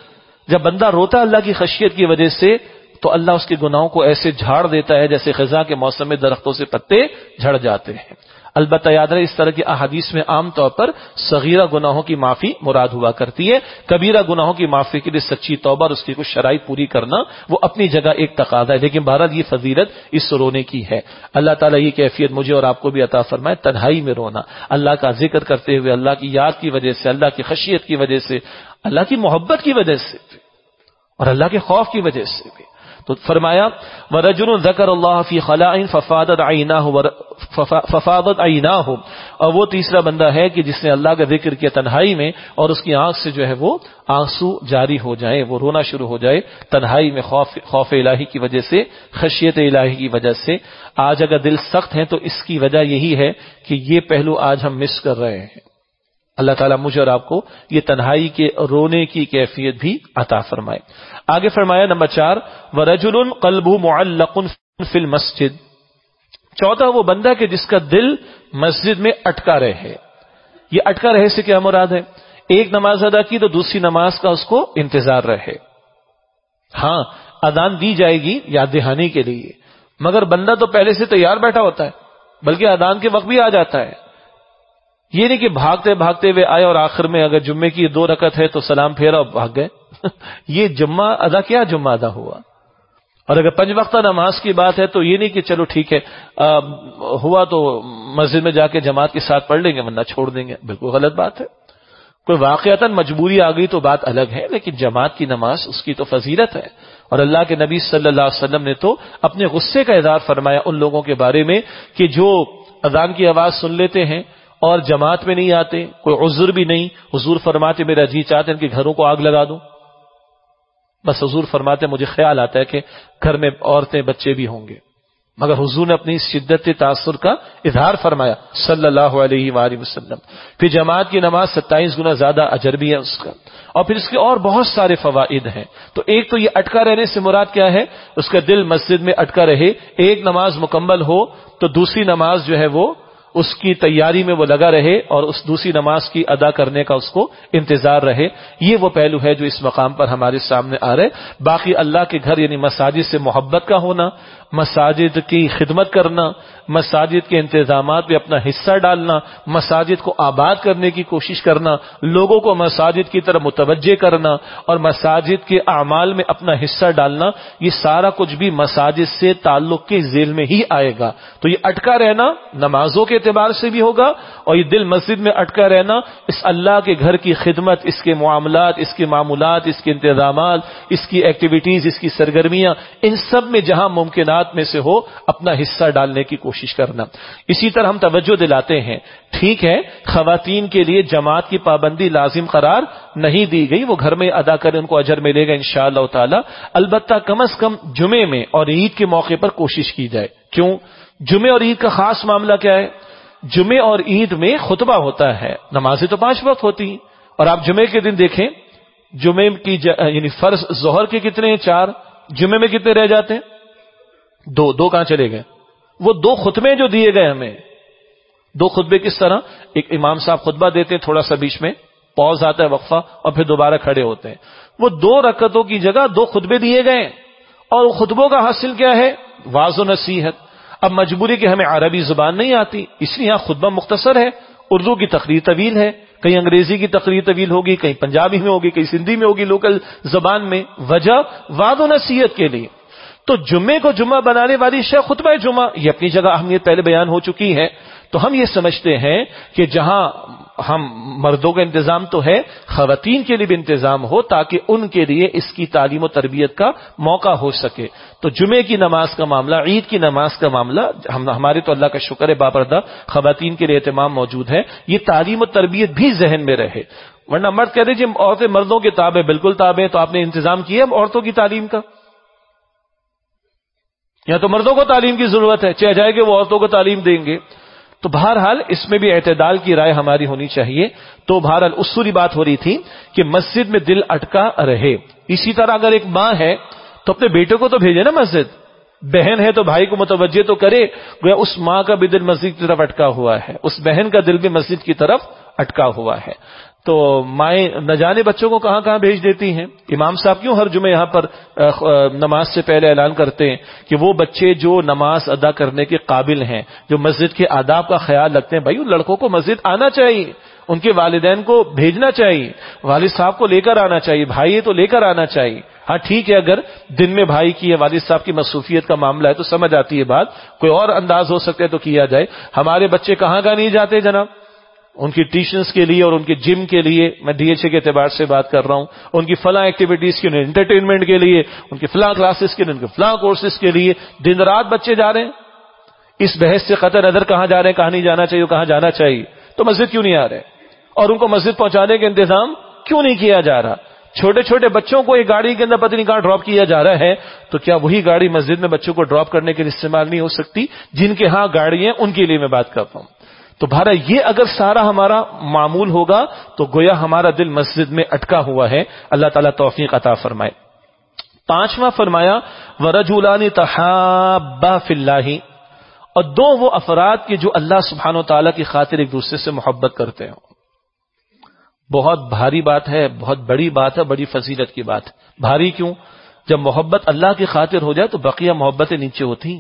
جب بندہ روتا اللہ کی خشیت کی وجہ سے تو اللہ اس کے گناہوں کو ایسے جھاڑ دیتا ہے جیسے خزاں کے موسم میں درختوں سے پتے جھڑ جاتے ہیں۔ البتہ یاد رہے اس طرح کی احادیث میں عام طور پر صغیرہ گناہوں کی معافی مراد ہوا کرتی ہے، کبیرہ گناہوں کی معافی کے لیے سچی توبہ اور اس کی کچھ شرائط پوری کرنا وہ اپنی جگہ ایک تقاضا ہے، لیکن بہرحال یہ فضیلت اس رونے کی ہے۔ اللہ تعالیٰ یہ کیفیت مجھے اور آپ کو بھی عطا فرمائے، تنہائی میں رونا، اللہ کا ذکر کرتے ہوئے، اللہ کی یاد کی وجہ سے، اللہ کی خشیت کی وجہ سے، اللہ کی محبت کی وجہ سے اور اللہ کے خوف کی وجہ سے بھی۔ تو فرمایا وَرَجُلٌ ذَكَرَ اللَّهَ فِي خَلَاءٍ فَفَاضَتْ عَيْنَاهُ فَفَاضَتْ عَيْنَاهُ، اور وہ تیسرا بندہ ہے کہ جس نے اللہ کا ذکر کیا تنہائی میں اور اس کی آنکھ سے جو ہے وہ آنسو جاری ہو جائیں، وہ رونا شروع ہو جائے تنہائی میں، خوف خوف الہی کی وجہ سے، خشیت الہی کی وجہ سے۔ آج اگر دل سخت ہیں تو اس کی وجہ یہی ہے کہ یہ پہلو آج ہم مس کر رہے ہیں۔ اللہ تعالیٰ مجھے اور آپ کو یہ تنہائی کے رونے کی کیفیت بھی عطا فرمائے۔ آگے فرمایا نمبر چار، وَرَجُلٌ قَلْبُهُ مُعَلَّقٌ فِي الْمَسْجِدِ، چوتھا وہ بندہ کہ جس کا دل مسجد میں اٹکا رہے۔ یہ اٹکا رہے سے کیا مراد ہے؟ ایک نماز ادا کی تو دوسری نماز کا اس کو انتظار رہے۔ ہاں اذان دی جائے گی یاد دہانی کے لیے، مگر بندہ تو پہلے سے تیار بیٹھا ہوتا ہے، بلکہ اذان کے وقت بھی آ جاتا ہے۔ یہ نہیں کہ بھاگتے بھاگتے ہوئے آئے اور آخر میں اگر جمعے کی دو رکعت ہے تو سلام پھیرا اور بھاگ گئے۔ یہ جمعہ ادا کیا جمعہ ادا ہوا؟ اور اگر پنج وقتہ نماز کی بات ہے تو یہ نہیں کہ چلو ٹھیک ہے ہوا تو مسجد میں جا کے جماعت کے ساتھ پڑھ لیں گے ورنہ چھوڑ دیں گے، بالکل غلط بات ہے۔ کوئی واقعتاً مجبوری آ گئی تو بات الگ ہے، لیکن جماعت کی نماز اس کی تو فضیلت ہے۔ اور اللہ کے نبی صلی اللہ علیہ وسلم نے تو اپنے غصے کا اظہار فرمایا ان لوگوں کے بارے میں کہ جو اذان کی آواز سن لیتے ہیں اور جماعت میں نہیں آتے، کوئی عذر بھی نہیں، حضور فرماتے میرا جی چاہتے ہیں ان کے گھروں کو آگ لگا دوں، بس حضور فرماتے مجھے خیال آتا ہے کہ گھر میں عورتیں بچے بھی ہوں گے، مگر حضور نے اپنی شدت تاثر کا اظہار فرمایا صلی اللہ علیہ وآلہ وسلم۔ پھر جماعت کی نماز ستائیس گنا زیادہ اجر بھی ہے اس کا، اور پھر اس کے اور بہت سارے فوائد ہیں۔ تو ایک تو یہ اٹکا رہنے سے مراد کیا ہے؟ اس کا دل مسجد میں اٹکا رہے، ایک نماز مکمل ہو تو دوسری نماز جو ہے وہ اس کی تیاری میں وہ لگا رہے اور اس دوسری نماز کی ادا کرنے کا اس کو انتظار رہے۔ یہ وہ پہلو ہے جو اس مقام پر ہمارے سامنے آ رہے۔ باقی اللہ کے گھر یعنی مساجد سے محبت کا ہونا، مساجد کی خدمت کرنا، مساجد کے انتظامات میں اپنا حصہ ڈالنا، مساجد کو آباد کرنے کی کوشش کرنا، لوگوں کو مساجد کی طرف متوجہ کرنا اور مساجد کے اعمال میں اپنا حصہ ڈالنا، یہ سارا کچھ بھی مساجد سے تعلق کے ذیل میں ہی آئے گا۔ تو یہ اٹکا رہنا نمازوں کے اعتبار سے بھی ہوگا، اور یہ دل مسجد میں اٹکا رہنا اس اللہ کے گھر کی خدمت، اس کے معاملات، اس کے معمولات، اس کے انتظامات، اس کی ایکٹیویٹیز، اس کی سرگرمیاں، ان سب میں جہاں ممکنات میں سے ہو اپنا حصہ ڈالنے کی کوشش کرنا۔ اسی طرح ہم توجہ دلاتے ہیں، ٹھیک ہے خواتین کے لیے جماعت کی پابندی لازم قرار نہیں دی گئی، وہ گھر میں ادا کریں ان کو اجر ملے گا انشاءاللہ تعالی، البتہ کم از کم جمعے میں اور عید کے موقع پر کوشش کی جائے۔ کیوں؟ جمعے اور عید کا خاص معاملہ کیا ہے؟ جمعے اور عید میں خطبہ ہوتا ہے، نمازیں تو پانچ وقت ہوتی ہیں، اور آپ جمعے کے دن دیکھیں جمعے کی ج... یعنی فرض ظہر کے کتنے ہیں؟ چار، جمعے میں کتنے رہ جاتے ہیں؟ دو دو کہاں چلے گئے؟ وہ دو خطبے جو دیے گئے ہمیں، دو خطبے کس طرح؟ ایک امام صاحب خطبہ دیتے ہیں، تھوڑا سا بیچ میں پاز آتا ہے وقفہ اور پھر دوبارہ کھڑے ہوتے ہیں، وہ دو رکعتوں کی جگہ دو خطبے دیے گئے، اور خطبوں کا حاصل کیا ہے؟ واعظ و نصیحت۔ اب مجبوری کہ ہمیں عربی زبان نہیں آتی، اس لیے یہاں خطبہ مختصر ہے، اردو کی تقریر طویل ہے، کہیں انگریزی کی تقریر طویل ہوگی، کہیں پنجابی میں ہوگی، کہیں سندھی میں ہوگی، لوکل زبان میں، وجہ واعظ و نصیحت کے لیے۔ تو جمعے کو جمعہ بنانے والی شے خطبہ جمعہ، یہ اپنی جگہ اہمیت پہلے بیان ہو چکی ہے۔ تو ہم یہ سمجھتے ہیں کہ جہاں ہم مردوں کا انتظام تو ہے، خواتین کے لیے بھی انتظام ہو تاکہ ان کے لیے اس کی تعلیم و تربیت کا موقع ہو سکے۔ تو جمعے کی نماز کا معاملہ، عید کی نماز کا معاملہ، ہم ہمارے تو اللہ کا شکر ہے بابردہ خواتین کے لیے اہتمام موجود ہے، یہ تعلیم و تربیت بھی ذہن میں رہے، ورنہ مرد کہہ دیجیے عورتیں مردوں کے تابع، بالکل تابع، تو آپ نے انتظام کیا عورتوں کی تعلیم کا؟ یا تو مردوں کو تعلیم کی ضرورت ہے، چاہ جائے کہ وہ عورتوں کو تعلیم دیں گے۔ تو بہرحال اس میں بھی اعتدال کی رائے ہماری ہونی چاہیے۔ تو بہرحال اصولی بات ہو رہی تھی کہ مسجد میں دل اٹکا رہے۔ اسی طرح اگر ایک ماں ہے تو اپنے بیٹے کو تو بھیجے نا مسجد، بہن ہے تو بھائی کو متوجہ تو کرے، گویا اس ماں کا بھی دل مسجد کی طرف اٹکا ہوا ہے، اس بہن کا دل بھی مسجد کی طرف اٹکا ہوا ہے۔ تو مائیں نہ جانے بچوں کو کہاں کہاں بھیج دیتی ہیں. امام صاحب کیوں ہر جمعے یہاں پر نماز سے پہلے اعلان کرتے ہیں کہ وہ بچے جو نماز ادا کرنے کے قابل ہیں, جو مسجد کے آداب کا خیال رکھتے ہیں, بھائی ان لڑکوں کو مسجد آنا چاہیے, ان کے والدین کو بھیجنا چاہیے, والد صاحب کو لے کر آنا چاہیے, بھائی تو لے کر آنا چاہیے. ہاں ٹھیک ہے, اگر دن میں بھائی کی یا والد صاحب کی مصروفیت کا معاملہ ہے تو سمجھ آتی ہے بات, کوئی اور انداز ہو سکتا ہے تو کیا جائے. ہمارے بچے کہاں کہاں نہیں جاتے جناب, ان کی ٹیوشنز کے لیے اور ان کے جم کے لیے, میں ڈی ایچ اے کے اعتبار سے بات کر رہا ہوں, ان کی فلاں ایکٹیویٹیز کے لیے, انٹرٹینمنٹ کے لیے, ان کی فلاں کلاسز کے لیے, ان کے فلاں کورسز کے لیے دن رات بچے جا رہے ہیں. اس بحث سے قطع نظر کہاں جا رہے ہیں, کہاں نہیں جانا چاہیے, کہاں جانا چاہیے, تو مسجد کیوں نہیں آ رہے, اور ان کو مسجد پہنچانے کا انتظام کیوں نہیں کیا جا رہا. چھوٹے چھوٹے بچوں کو ایک گاڑی کے اندر پتہ نہیں کہاں ڈراپ کیا جا رہا ہے, تو کیا وہی گاڑی مسجد میں بچوں کو ڈراپ کرنے کے لیے استعمال نہیں ہو سکتی؟ جن کے ہاں گاڑی ہیں ان کے لیے میں بات کرتا ہوں. تو بھارا یہ اگر سارا ہمارا معمول ہوگا تو گویا ہمارا دل مسجد میں اٹکا ہوا ہے. اللہ تعالیٰ توفیق عطا فرمائے. پانچواں فرمایا وَرَجُلَانِ تَحَابَّا فِي اللَّهِ, اور دو وہ افراد کے جو اللہ سبحانہ و تعالیٰ کی خاطر ایک دوسرے سے محبت کرتے ہیں. بہت بھاری بات ہے, بہت بڑی بات ہے, بڑی فضیلت کی بات ہے. بھاری کیوں؟ جب محبت اللہ کی خاطر ہو جائے تو بقیہ محبتیں نیچے ہوتی ہیں,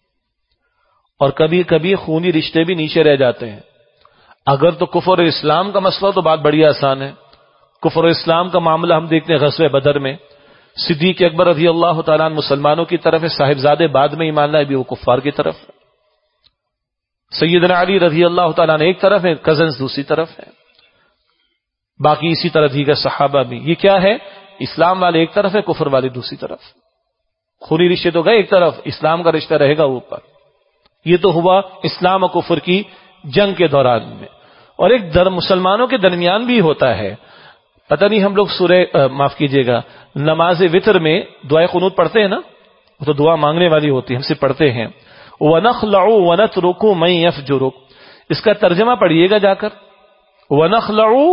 اور کبھی کبھی خونی رشتے بھی نیچے رہ جاتے ہیں. اگر تو کفر و اسلام کا مسئلہ تو بات بڑی آسان ہے. کفر و اسلام کا معاملہ ہم دیکھتے ہیں غزوہ بدر میں, صدیق اکبر رضی اللہ تعالیٰ مسلمانوں کی طرف ہے, صاحبزادے بعد میں ایمان لائے بھی وہ کفار کی طرف ہے. سیدنا علی رضی اللہ تعالیٰ نے ایک طرف ہے, کزنز دوسری طرف ہے, باقی اسی طرح دیگر صحابہ بھی. یہ کیا ہے؟ اسلام والے ایک طرف ہے, کفر والے دوسری طرف. خونی رشتے تو گئے ایک طرف, اسلام کا رشتہ رہے گا اوپر. یہ تو ہوا اسلام و کفر کی جنگ کے دوران میں. اور ایک در مسلمانوں کے درمیان بھی ہوتا ہے. پتہ نہیں ہم لوگ سورہ معاف کیجئے گا نماز وتر میں دعائے قنوت پڑھتے ہیں نا, وہ تو دعا مانگنے والی ہوتی ہے, ہم سے پڑھتے ہیں وَنَخْلَعُ وَنَتْرُكُ مَن يَفْجُرُ. اس کا ترجمہ پڑھیے گا جا کر. وَنَخْلَعُ,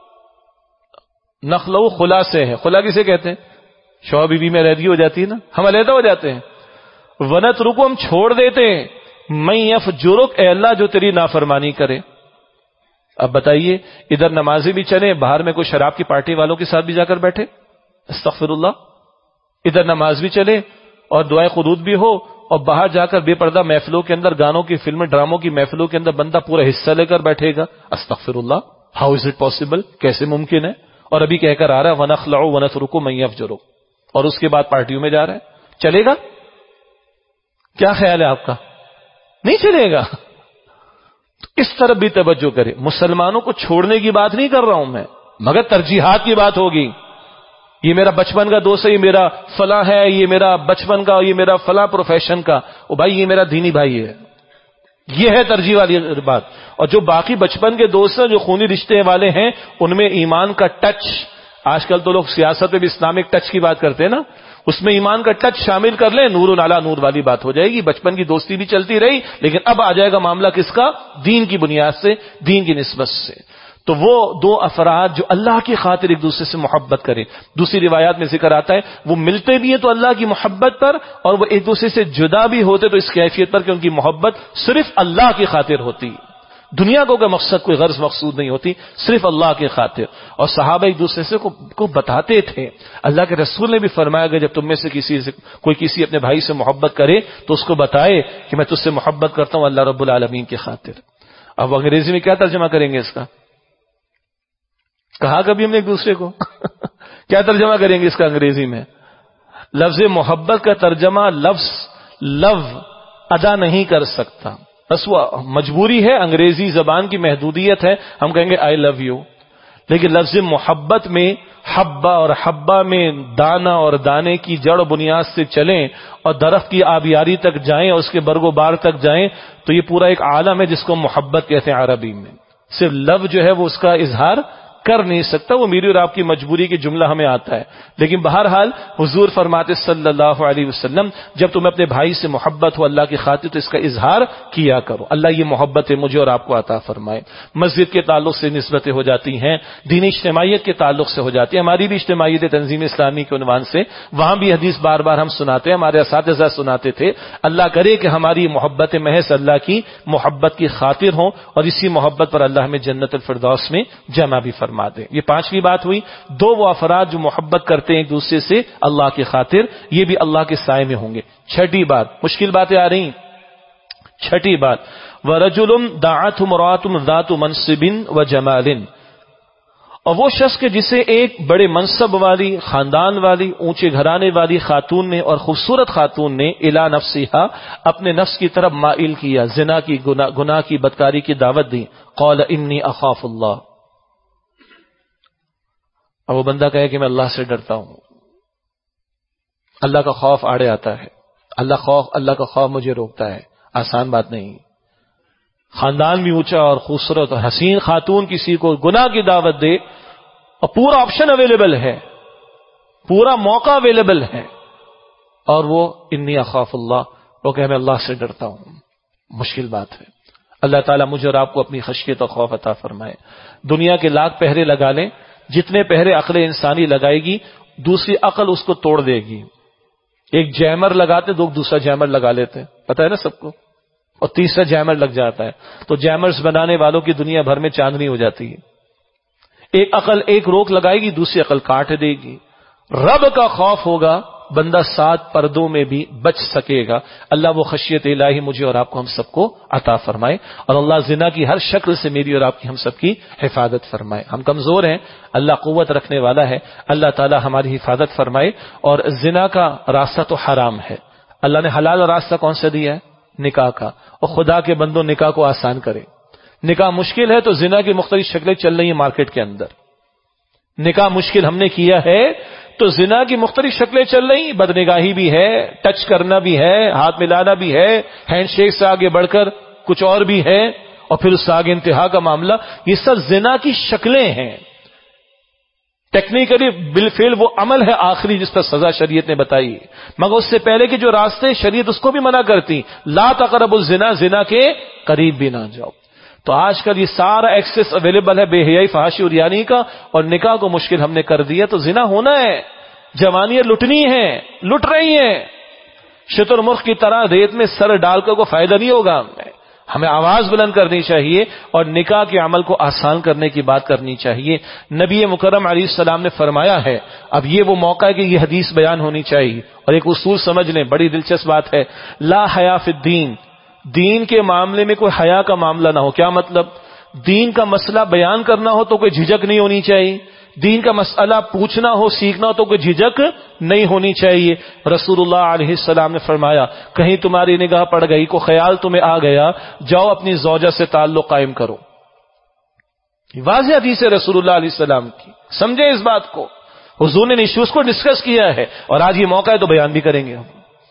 نخلو خلا سے ہے. خلا کسے کہتے ہیں؟ شوہر بیوی میں علیحدگی ہو جاتی ہے نا, ہم علیحدہ ہو جاتے ہیں. وَنَتْرُكُ, ہم چھوڑ دیتے ہیں. مَن يَفْجُرُكَ, اے اللہ جو تیری نافرمانی کرے. اب بتائیے, ادھر نمازی بھی چلے, باہر میں کوئی شراب کی پارٹی والوں کے ساتھ بھی جا کر بیٹھے, استغفر اللہ. ادھر نماز بھی چلے اور دعائے قنوت بھی ہو, اور باہر جا کر بے پردہ محفلوں کے اندر, گانوں کی فلم ڈراموں کی محفلوں کے اندر بندہ پورا حصہ لے کر بیٹھے گا. استغفر اللہ, ہاؤ از اٹ پاسبل, کیسے ممکن ہے؟ اور ابھی کہہ کر آ رہا ہے وَنَخْلَعُ وَنَتْرُكُ مَن يَفْجُرُ, اور اس کے بعد پارٹیوں میں جا رہا ہے. چلے گا؟ کیا خیال ہے آپ کا؟ نہیں چلے گا. تو اس طرف بھی توجہ کرے. مسلمانوں کو چھوڑنے کی بات نہیں کر رہا ہوں میں, مگر ترجیحات کی بات ہوگی. یہ میرا بچپن کا دوست ہے, یہ میرا فلاں ہے, یہ میرا بچپن کا, یہ میرا فلاں پروفیشن کا, او بھائی یہ میرا دینی بھائی ہے. یہ ہے ترجیح والی بات. اور جو باقی بچپن کے دوست ہیں, جو خونی رشتے والے ہیں, ان میں ایمان کا ٹچ, آج کل تو لوگ سیاست میں بھی اسلامک ٹچ کی بات کرتے ہیں نا, اس میں ایمان کا ٹچ شامل کر لیں, نور علی نور والی بات ہو جائے گی. بچپن کی دوستی بھی چلتی رہی, لیکن اب آ جائے گا معاملہ کس کا؟ دین کی بنیاد سے, دین کی نسبت سے. تو وہ دو افراد جو اللہ کی خاطر ایک دوسرے سے محبت کریں. دوسری روایات میں ذکر آتا ہے وہ ملتے بھی ہیں تو اللہ کی محبت پر, اور وہ ایک دوسرے سے جدا بھی ہوتے تو اس کیفیت پر کہ ان کی محبت صرف اللہ کی خاطر ہوتی, دنیا کو کا مقصد کوئی غرض مقصود نہیں ہوتی, صرف اللہ کی خاطر. اور صحابہ ایک دوسرے سے کو, کو بتاتے تھے. اللہ کے رسول نے بھی فرمایا کہ جب تم میں سے کسی سے کوئی کسی اپنے بھائی سے محبت کرے تو اس کو بتائے کہ میں تجھ سے محبت کرتا ہوں اللہ رب العالمین کی خاطر. اب انگریزی میں کیا ترجمہ کریں گے اس کا؟ کہا کبھی ہم نے ایک دوسرے کو کیا ترجمہ کریں گے اس کا انگریزی میں؟ لفظ محبت کا ترجمہ لفظ لو ادا نہیں کر سکتا, بس وہ مجبوری ہے, انگریزی زبان کی محدودیت ہے. ہم کہیں گے آئی لو یو, لیکن لفظ محبت میں حبہ اور حبہ میں دانا اور دانے کی جڑ بنیاد سے چلیں اور درخت کی آبیاری تک جائیں اور اس کے برگ و بار تک جائیں تو یہ پورا ایک عالم ہے جس کو محبت کہتے ہیں عربی میں. صرف لو جو ہے وہ اس کا اظہار کر نہیں سکتا, وہ میری اور آپ کی مجبوری کی جملہ ہمیں آتا ہے. لیکن بہرحال حضور فرماتے صلی اللہ علیہ وسلم جب تمہیں اپنے بھائی سے محبت ہو اللہ کی خاطر تو اس کا اظہار کیا کرو. اللہ یہ محبت مجھے اور آپ کو عطا فرمائے. مسجد کے تعلق سے نسبتیں ہو جاتی ہیں, دینی اجتماعیت کے تعلق سے ہو جاتی ہیں. ہماری بھی اجتماعیت تنظیم اسلامی کے عنوان سے وہاں بھی حدیث بار بار ہم سناتے ہیں, ہمارے اساتذہ سناتے تھے. اللہ کرے کہ ہماری محبت محض اللہ کی محبت کی خاطر ہوں اور اسی محبت پر اللہ ہمیں جنت الفردوس میں جمع بھی فرمائے. فرما دے. یہ پانچویں بات ہوئی. دو وہ افراد جو محبت کرتے ہیں ایک دوسرے سے اللہ کی خاطر، یہ بھی اللہ کے سائے میں ہوں گے. چھٹی بات، مشکل باتیں آ رہی. چھٹی بات، وَرَجُلٌ دَعَتْهُ امْرَأَةٌ ذَاتُ مَنْصِبٍ وَجَمَالٍ، اور وہ شخص کے جسے ایک بڑے منصب والی، خاندان والی، اونچے گھرانے والی خاتون نے اور خوبصورت خاتون نے الا نفسہا اپنے نفس کی طرف مائل کیا، زنا کی، گناہ, گناہ کی، بدکاری کی دعوت دی. قال انی اخاف اللہ، اور وہ بندہ کہے کہ میں اللہ سے ڈرتا ہوں. اللہ کا خوف آڑے آتا ہے. اللہ خوف اللہ کا خوف مجھے روکتا ہے. آسان بات نہیں. خاندان بھی اونچا اور خوبصورت اور حسین خاتون کسی کو گناہ کی دعوت دے، اور پورا آپشن اویلیبل ہے، پورا موقع اویلیبل ہے، اور وہ انی اخاف اللہ، وہ کہ میں اللہ سے ڈرتا ہوں. مشکل بات ہے. اللہ تعالیٰ مجھے اور آپ کو اپنی خشیت اور خوف عطا فرمائے. دنیا کے لاکھ پہرے لگا لیں، جتنے پہرے عقل انسانی لگائے گی دوسری عقل اس کو توڑ دے گی. ایک جیمر لگاتے دو دوسرا جیمر لگا لیتے، پتہ ہے نا سب کو، اور تیسرا جیمر لگ جاتا ہے، تو جیمرز بنانے والوں کی دنیا بھر میں چاندنی ہو جاتی ہے. ایک عقل ایک روک لگائے گی، دوسری عقل کاٹ دے گی. رب کا خوف ہوگا، بندہ سات پردوں میں بھی بچ سکے گا. اللہ وہ خشیت الہی مجھے اور آپ کو ہم سب کو عطا فرمائے، اور اللہ زنا کی ہر شکل سے میری اور آپ کی ہم سب کی حفاظت فرمائے. ہم کمزور ہیں، اللہ قوت رکھنے والا ہے. اللہ تعالی ہماری حفاظت فرمائے. اور زنا کا راستہ تو حرام ہے. اللہ نے حلال راستہ کون سا دیا ہے؟ نکاح کا. اور خدا کے بندوں نکاح کو آسان کرے. نکاح مشکل ہے تو زنا کی مختلف شکلیں چل رہی ہیں مارکیٹ کے اندر. نکاح مشکل ہم نے کیا ہے تو زنا کی مختلف شکلیں چل رہی، بدنگاہی بھی ہے، ٹچ کرنا بھی ہے، ہاتھ ملانا بھی ہے، ہینڈ شیک سے آگے بڑھ کر کچھ اور بھی ہے، اور پھر اس سے آگے انتہا کا معاملہ. یہ سب زنا کی شکلیں ہیں. ٹیکنیکلی بالفعل وہ عمل ہے آخری جس پر سزا شریعت نے بتائی، مگر اس سے پہلے کے جو راستے شریعت اس کو بھی منع کرتی. لا تقربوا الزنا، زنا کے قریب بھی نہ جاؤ. تو آج کل یہ سارا ایکسس اویلیبل ہے بے حیائی، فحاشی اور یعنی کا، اور نکاح کو مشکل ہم نے کر دیا. تو زنا ہونا ہے، جوانیاں لٹنی ہیں، لٹ رہی ہیں. شتر مرغ کی طرح ریت میں سر ڈال کر کوئی فائدہ نہیں ہوگا. ہمیں ہمیں آواز بلند کرنی چاہیے اور نکاح کے عمل کو آسان کرنے کی بات کرنی چاہیے. نبی مکرم علیہ السلام نے فرمایا ہے، اب یہ وہ موقع ہے کہ یہ حدیث بیان ہونی چاہیے. اور ایک اصول سمجھ لیں، بڑی دلچسپ بات ہے. لا حیا فی الدین، دین کے معاملے میں کوئی حیا کا معاملہ نہ ہو. کیا مطلب؟ دین کا مسئلہ بیان کرنا ہو تو کوئی جھجک نہیں ہونی چاہیے. دین کا مسئلہ پوچھنا ہو، سیکھنا ہو تو کوئی جھجک نہیں ہونی چاہیے. رسول اللہ علیہ السلام نے فرمایا، کہیں تمہاری نگاہ پڑ گئی، کو خیال تمہیں آ گیا، جاؤ اپنی زوجہ سے تعلق قائم کرو. واضح حدیث ہے رسول اللہ علیہ السلام کی. سمجھے اس بات کو. حضور نے ایشوز کو ڈسکس کیا ہے، اور آج یہ موقع ہے تو بیان بھی کریں گے ہم،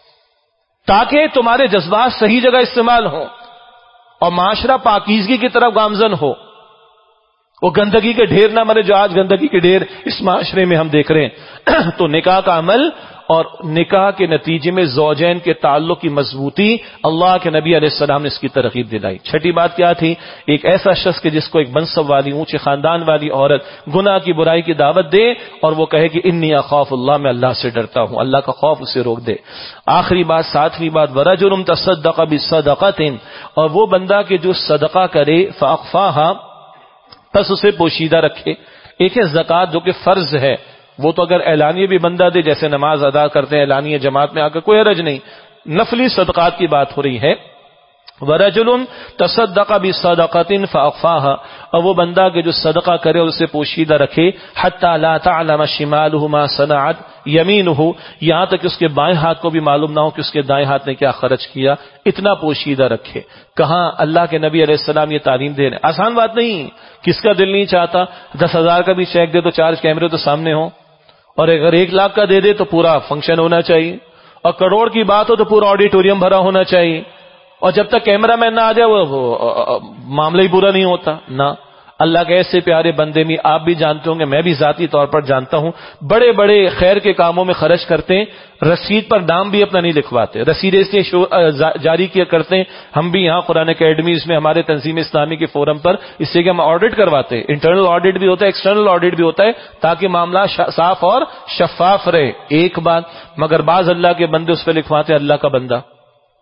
تاکہ تمہارے جذبات صحیح جگہ استعمال ہوں اور معاشرہ پاکیزگی کی طرف گامزن ہو. وہ گندگی کے ڈھیر نہ بنے جو آج گندگی کے ڈھیر اس معاشرے میں ہم دیکھ رہے ہیں. تو نکاح کا عمل اور نکاح کے نتیجے میں زوجین کے تعلق کی مضبوطی، اللہ کے نبی علیہ السلام نے اس کی ترغیب دلائی. چھٹی بات کیا تھی؟ ایک ایسا شخص کہ جس کو ایک منصب والی، اونچے خاندان والی عورت گناہ کی، برائی کی دعوت دے اور وہ کہے کہ انی اخاف اللہ، میں اللہ سے ڈرتا ہوں. اللہ کا خوف اسے روک دے. آخری بات، ساتویں بات، ورجل تصدق بصدقۃ، اور وہ بندہ کہ جو صدقہ کرے فاخفاها، پس اسے پوشیدہ رکھے. ایک ہے زکوٰۃ جو کہ فرض ہے، وہ تو اگر اعلانیہ بھی بندہ دے، جیسے نماز ادا کرتے ہیں اعلانیہ جماعت میں آ کر، کوئی حرج نہیں. نفلی صدقات کی بات ہو رہی ہے. ورجل تصدق بصدقۃ فاخفاها، اور وہ بندہ کہ جو صدقہ کرے اور اسے پوشیدہ رکھے، حتی لا تعلم شمالہ ما صنعت یمینہ، یہاں تک کہ اس کے بائیں ہاتھ کو بھی معلوم نہ ہو کہ اس کے دائیں ہاتھ نے کیا خرچ کیا. اتنا پوشیدہ رکھے. کہاں اللہ کے نبی علیہ السلام یہ تعلیم دے رہے ہیں. آسان بات نہیں. کس کا دل نہیں چاہتا دس ہزار کا بھی چیک دے تو چار کیمرے تو سامنے ہوں، اور اگر ایک لاکھ کا دے دے تو پورا فنکشن ہونا چاہیے، اور کروڑ کی بات ہو تو پورا آڈیٹوریم بھرا ہونا چاہیے، اور جب تک کیمرہ مین نہ آ جائے وہ معاملہ ہی پورا نہیں ہوتا. نہ، اللہ کے ایسے پیارے بندے میں آپ بھی جانتے ہوں گے، میں بھی ذاتی طور پر جانتا ہوں، بڑے بڑے خیر کے کاموں میں خرچ کرتے ہیں، رسید پر نام بھی اپنا نہیں لکھواتے، رسید اس لیے جاری کیا کرتے ہیں. ہم بھی یہاں قرآن اکیڈمیز میں ہمارے تنظیم اسلامی کے فورم پر اس سے کہ ہم آڈٹ کرواتے ہیں. انٹرنل آڈٹ بھی ہوتا ہے، ایکسٹرنل آڈٹ بھی ہوتا ہے، تاکہ معاملہ صاف اور شفاف رہے. ایک بات، مگر بعض اللہ کے بندے اس پہ لکھواتے ہیں اللہ کا بندہ.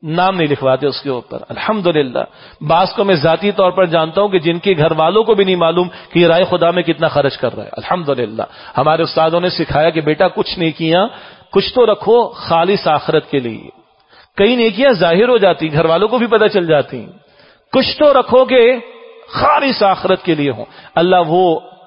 نام نہیں لکھواتے اس کے اوپر. الحمدللہ بعض کو میں ذاتی طور پر جانتا ہوں کہ جن کے گھر والوں کو بھی نہیں معلوم کہ یہ رائے خدا میں کتنا خرچ کر رہا ہے. الحمدللہ ہمارے استادوں نے سکھایا کہ بیٹا کچھ نیکیاں کچھ تو رکھو خالص آخرت کے لیے. کئی نیکیاں ظاہر ہو جاتی گھر والوں کو بھی پتہ چل جاتی, کچھ تو رکھو گے خالص آخرت کے لیے ہوں. اللہ وہ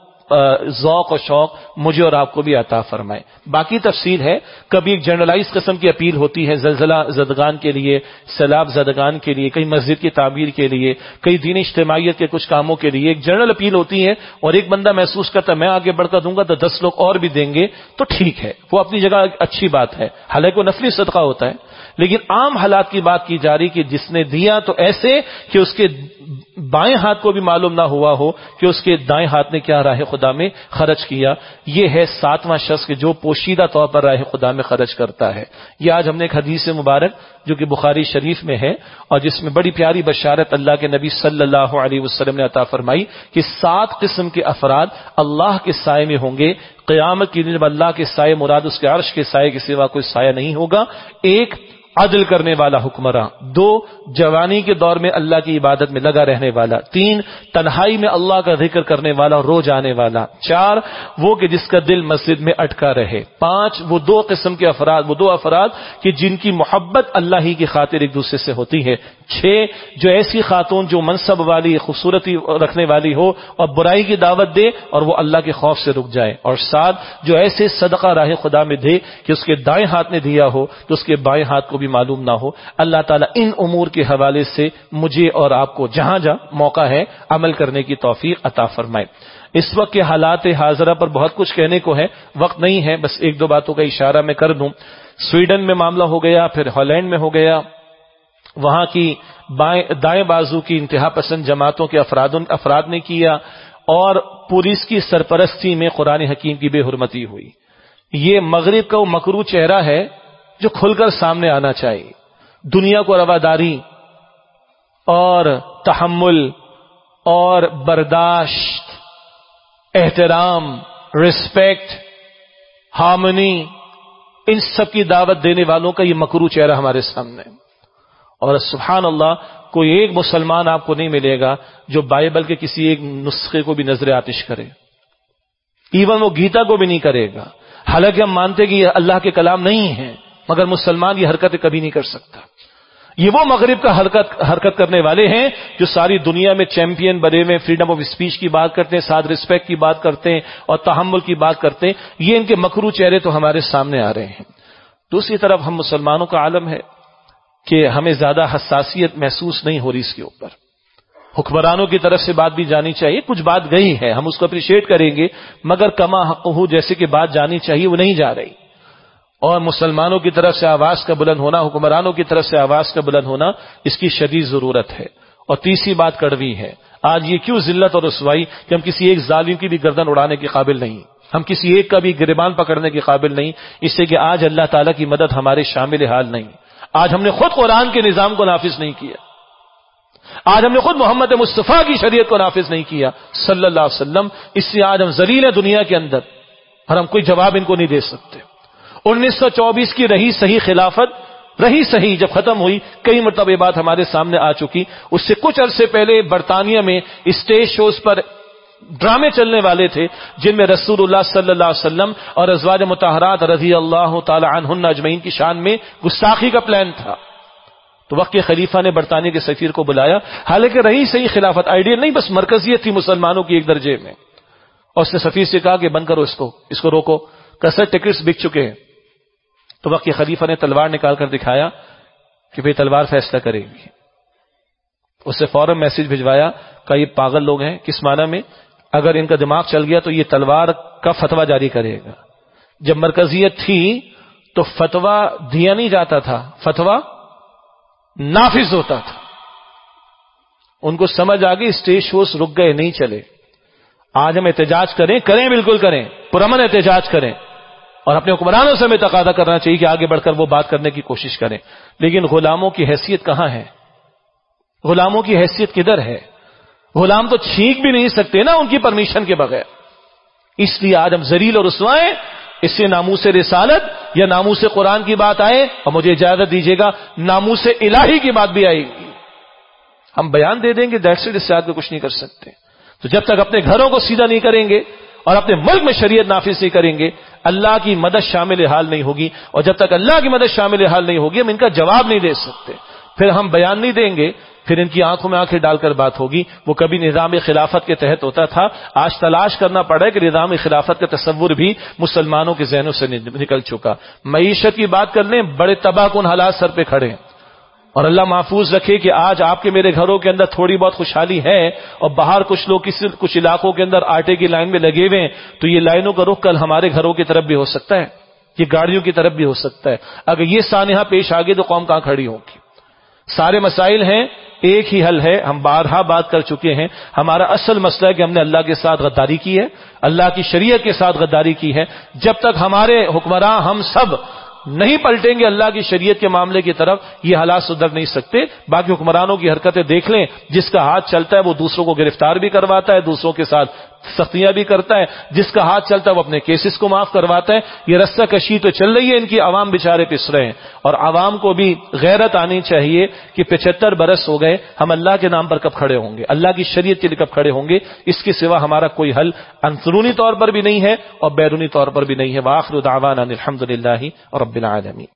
ذوق و شوق مجھے اور آپ کو بھی عطا فرمائے. باقی تفصیل ہے, کبھی ایک جنرلائز قسم کی اپیل ہوتی ہے زلزلہ زدگان کے لیے, سیلاب زدگان کے لیے, کئی مسجد کی تعمیر کے لیے, کئی دینی اجتماعیت کے کچھ کاموں کے لیے ایک جنرل اپیل ہوتی ہے, اور ایک بندہ محسوس کرتا میں آگے بڑھ کر دوں گا تو دس لوگ اور بھی دیں گے تو ٹھیک ہے, وہ اپنی جگہ اچھی بات ہے, حالانکہ وہ نفلی صدقہ ہوتا ہے. لیکن عام حالات کی بات کی جا رہی کہ جس نے دیا تو ایسے کہ اس کے بائیں ہاتھ کو بھی معلوم نہ ہوا ہو کہ اس کے دائیں ہاتھ نے کیا راہ خدا میں خرچ کیا. یہ ہے ساتواں شخص کہ جو پوشیدہ طور پر راہ خدا میں خرچ کرتا ہے. یہ آج ہم نے ایک حدیث مبارک جو کہ بخاری شریف میں ہے اور جس میں بڑی پیاری بشارت اللہ کے نبی صلی اللہ علیہ وسلم نے عطا فرمائی کہ سات قسم کے افراد اللہ کے سائے میں ہوں گے قیامت کی دن. اللہ کے سائے مراد اس کے عرش کے سائے کے سوا کوئی سایہ نہیں ہوگا. ایک عدل کرنے والا حکمراں, دو جوانی کے دور میں اللہ کی عبادت میں لگا رہنے والا, تین تنہائی میں اللہ کا ذکر کرنے والا رو جانے والا, چار وہ کہ جس کا دل مسجد میں اٹکا رہے, پانچ وہ دو قسم کے افراد وہ دو افراد کہ جن کی محبت اللہ ہی کی خاطر ایک دوسرے سے ہوتی ہے, چھ جو ایسی خاتون جو منصب والی خوبصورتی رکھنے والی ہو اور برائی کی دعوت دے اور وہ اللہ کے خوف سے رک جائے, اور سات جو ایسے صدقہ راہ خدا میں دے کہ اس کے دائیں ہاتھ نے دیا ہو تو اس کے بائیں ہاتھ کو بھی معلوم نہ ہو. اللہ تعالیٰ ان امور کے حوالے سے مجھے اور آپ کو جہاں جہاں موقع ہے عمل کرنے کی توفیق عطا فرمائے. اس وقت کے حالات حاضرہ پر بہت کچھ کہنے کو ہے, وقت نہیں ہے, بس ایک دو باتوں کا اشارہ میں کر دوں. سویڈن میں معاملہ ہو گیا, پھر ہالینڈ میں ہو گیا, وہاں کی دائیں بازو کی انتہا پسند جماعتوں کے افراد نے کیا اور پولیس کی سرپرستی میں قرآن حکیم کی بے حرمتی ہوئی. یہ مغرب کا وہ مکروہ چہرہ ہے جو کھل کر سامنے آنا چاہیے. دنیا کو رواداری اور تحمل اور برداشت, احترام, رسپیکٹ, ہارمنی, ان سب کی دعوت دینے والوں کا یہ مکروہ چہرہ ہمارے سامنے. اور سبحان اللہ کوئی ایک مسلمان آپ کو نہیں ملے گا جو بائبل کے کسی ایک نسخے کو بھی نظر آتش کرے, ایون وہ گیتا کو بھی نہیں کرے گا. حالانکہ ہم مانتے کہ یہ اللہ کے کلام نہیں ہے, مگر مسلمان یہ حرکتیں کبھی نہیں کر سکتا. یہ وہ مغرب کا حرکت حرکت کرنے والے ہیں جو ساری دنیا میں چیمپئن بنے ہوئے فریڈم آف اسپیچ کی بات کرتے ہیں, ساتھ رسپیکٹ کی بات کرتے ہیں اور تحمل کی بات کرتے ہیں. یہ ان کے مکروہ چہرے تو ہمارے سامنے آ رہے ہیں. دوسری طرف ہم مسلمانوں کا عالم ہے کہ ہمیں زیادہ حساسیت محسوس نہیں ہو رہی اس کے اوپر. حکمرانوں کی طرف سے بات بھی جانی چاہیے, کچھ بات گئی ہے ہم اس کو اپریشیٹ کریں گے, مگر کما حقہ جیسے کہ بات جانی چاہیے وہ نہیں جا رہی. اور مسلمانوں کی طرف سے آواز کا بلند ہونا, حکمرانوں کی طرف سے آواز کا بلند ہونا, اس کی شدید ضرورت ہے. اور تیسری بات کڑوی ہے. آج یہ کیوں ذلت اور رسوائی کہ ہم کسی ایک ظالم کی بھی گردن اڑانے کے قابل نہیں, ہم کسی ایک کا بھی گریبان پکڑنے کے قابل نہیں, اس سے کہ آج اللہ تعالیٰ کی مدد ہمارے شامل حال نہیں. آج ہم نے خود قرآن کے نظام کو نافذ نہیں کیا, آج ہم نے خود محمد مصطفیٰ کی شریعت کو نافذ نہیں کیا صلی اللہ علیہ وسلم. اس سے آج ہم ذلیل ہیں دنیا کے اندر اور ہم کوئی جواب ان کو نہیں دے سکتے. انیس سو چوبیس کی رہی صحیح خلافت رہی صحیح جب ختم ہوئی, کئی مرتبہ یہ بات ہمارے سامنے آ چکی. اس سے کچھ عرصے پہلے برطانیہ میں اسٹیج شوز پر ڈرامے چلنے والے تھے جن میں رسول اللہ صلی اللہ علیہ وسلم اور ازواج مطہرات رضی اللہ تعالی عنہن اجمعین کی شان میں گستاخی کا پلان تھا. تو وقت کے خلیفہ نے برطانیہ کے سفیر کو بلایا, حالانکہ رہی صحیح خلافت آئیڈیل نہیں, بس مرکزیت تھی مسلمانوں کی ایک درجے میں, اور اس نے سفیر سے کہا کہ بند کرو اس کو, اس کو روکو, کیسے ٹکٹس بک چکے ہیں. تو وقت کے خلیفہ نے تلوار نکال کر دکھایا کہ بھئی تلوار فیصلہ کرے گی. اس سے فوراً میسج بھجوایا کہ یہ پاگل لوگ ہیں, کس معنی میں, اگر ان کا دماغ چل گیا تو یہ تلوار کا فتویٰ جاری کرے گا. جب مرکزیت تھی تو فتویٰ دیا نہیں جاتا تھا, فتویٰ نافذ ہوتا تھا. ان کو سمجھ آ گئی, اسٹیج شوز رک گئے, نہیں چلے. آج ہم احتجاج کریں کریں بالکل کریں, پرامن احتجاج کریں, اور اپنے حکمرانوں سے ہمیں تقاضا کرنا چاہیے کہ آگے بڑھ کر وہ بات کرنے کی کوشش کریں. لیکن غلاموں کی حیثیت کہاں ہے, غلاموں کی حیثیت کدھر ہے؟ غلام تو چھینک بھی نہیں سکتے نا ان کی پرمیشن کے بغیر. اس لیے آج ہم ذلیل اور رسوا ہیں, اس سے ناموس رسالت یا ناموس قرآن کی بات آئے، اور مجھے اجازت دیجیے گا ناموس الہی کی بات بھی آئے گی، ہم بیان دے دیں گے، دیٹس اٹ، اس سے آگے کچھ نہیں کر سکتے۔ تو جب تک اپنے گھروں کو سیدھا نہیں کریں گے اور اپنے ملک میں شریعت نافذ نہیں کریں گے، اللہ کی مدد شامل حال نہیں ہوگی، اور جب تک اللہ کی مدد شامل حال نہیں ہوگی ہم ان کا جواب نہیں دے سکتے۔ پھر ہم بیان نہیں دیں گے، پھر ان کی آنکھوں میں آنکھیں ڈال کر بات ہوگی۔ وہ کبھی نظام خلافت کے تحت ہوتا تھا، آج تلاش کرنا پڑا ہے کہ نظام خلافت کا تصور بھی مسلمانوں کے ذہنوں سے نکل چکا۔ معیشت کی بات کر لیں، بڑے تباہ کن حالات سر پہ کھڑے ہیں، اور اللہ محفوظ رکھے کہ آج آپ کے میرے گھروں کے اندر تھوڑی بہت خوشحالی ہے، اور باہر کچھ لوگ کسی کچھ علاقوں کے اندر آٹے کی لائن میں لگے ہوئے ہیں، تو یہ لائنوں کا رخ کل ہمارے گھروں کی طرف بھی ہو سکتا ہے، یہ گاڑیوں کی طرف بھی ہو سکتا ہے۔ اگر یہ سانحہ پیش آ گئی تو قوم کہاں کھڑی ہوگی؟ سارے مسائل ہیں، ایک ہی حل ہے، ہم بارہا بات کر چکے ہیں۔ ہمارا اصل مسئلہ ہے کہ ہم نے اللہ کے ساتھ غداری کی ہے، اللہ کی شریعت کے ساتھ غداری کی ہے۔ جب تک ہمارے حکمراں ہم سب نہیں پلٹیں گے اللہ کی شریعت کے معاملے کی طرف، یہ حالات سدھر نہیں سکتے۔ باقی حکمرانوں کی حرکتیں دیکھ لیں، جس کا ہاتھ چلتا ہے وہ دوسروں کو گرفتار بھی کرواتا ہے، دوسروں کے ساتھ سختیاں بھی کرتا ہے، جس کا ہاتھ چلتا ہے وہ اپنے کیسز کو معاف کرواتا ہے۔ یہ رستہ کشی تو چل رہی ہے ان کی، عوام بیچارے پس رہے ہیں، اور عوام کو بھی غیرت آنی چاہیے کہ پچہتر برس ہو گئے، ہم اللہ کے نام پر کب کھڑے ہوں گے، اللہ کی شریعت کے لیے کب کھڑے ہوں گے؟ اس کے سوا ہمارا کوئی حل اندرونی طور پر بھی نہیں ہے اور بیرونی طور پر بھی نہیں ہے۔ وآخر دعوانا الحمد للہ رب العالمین۔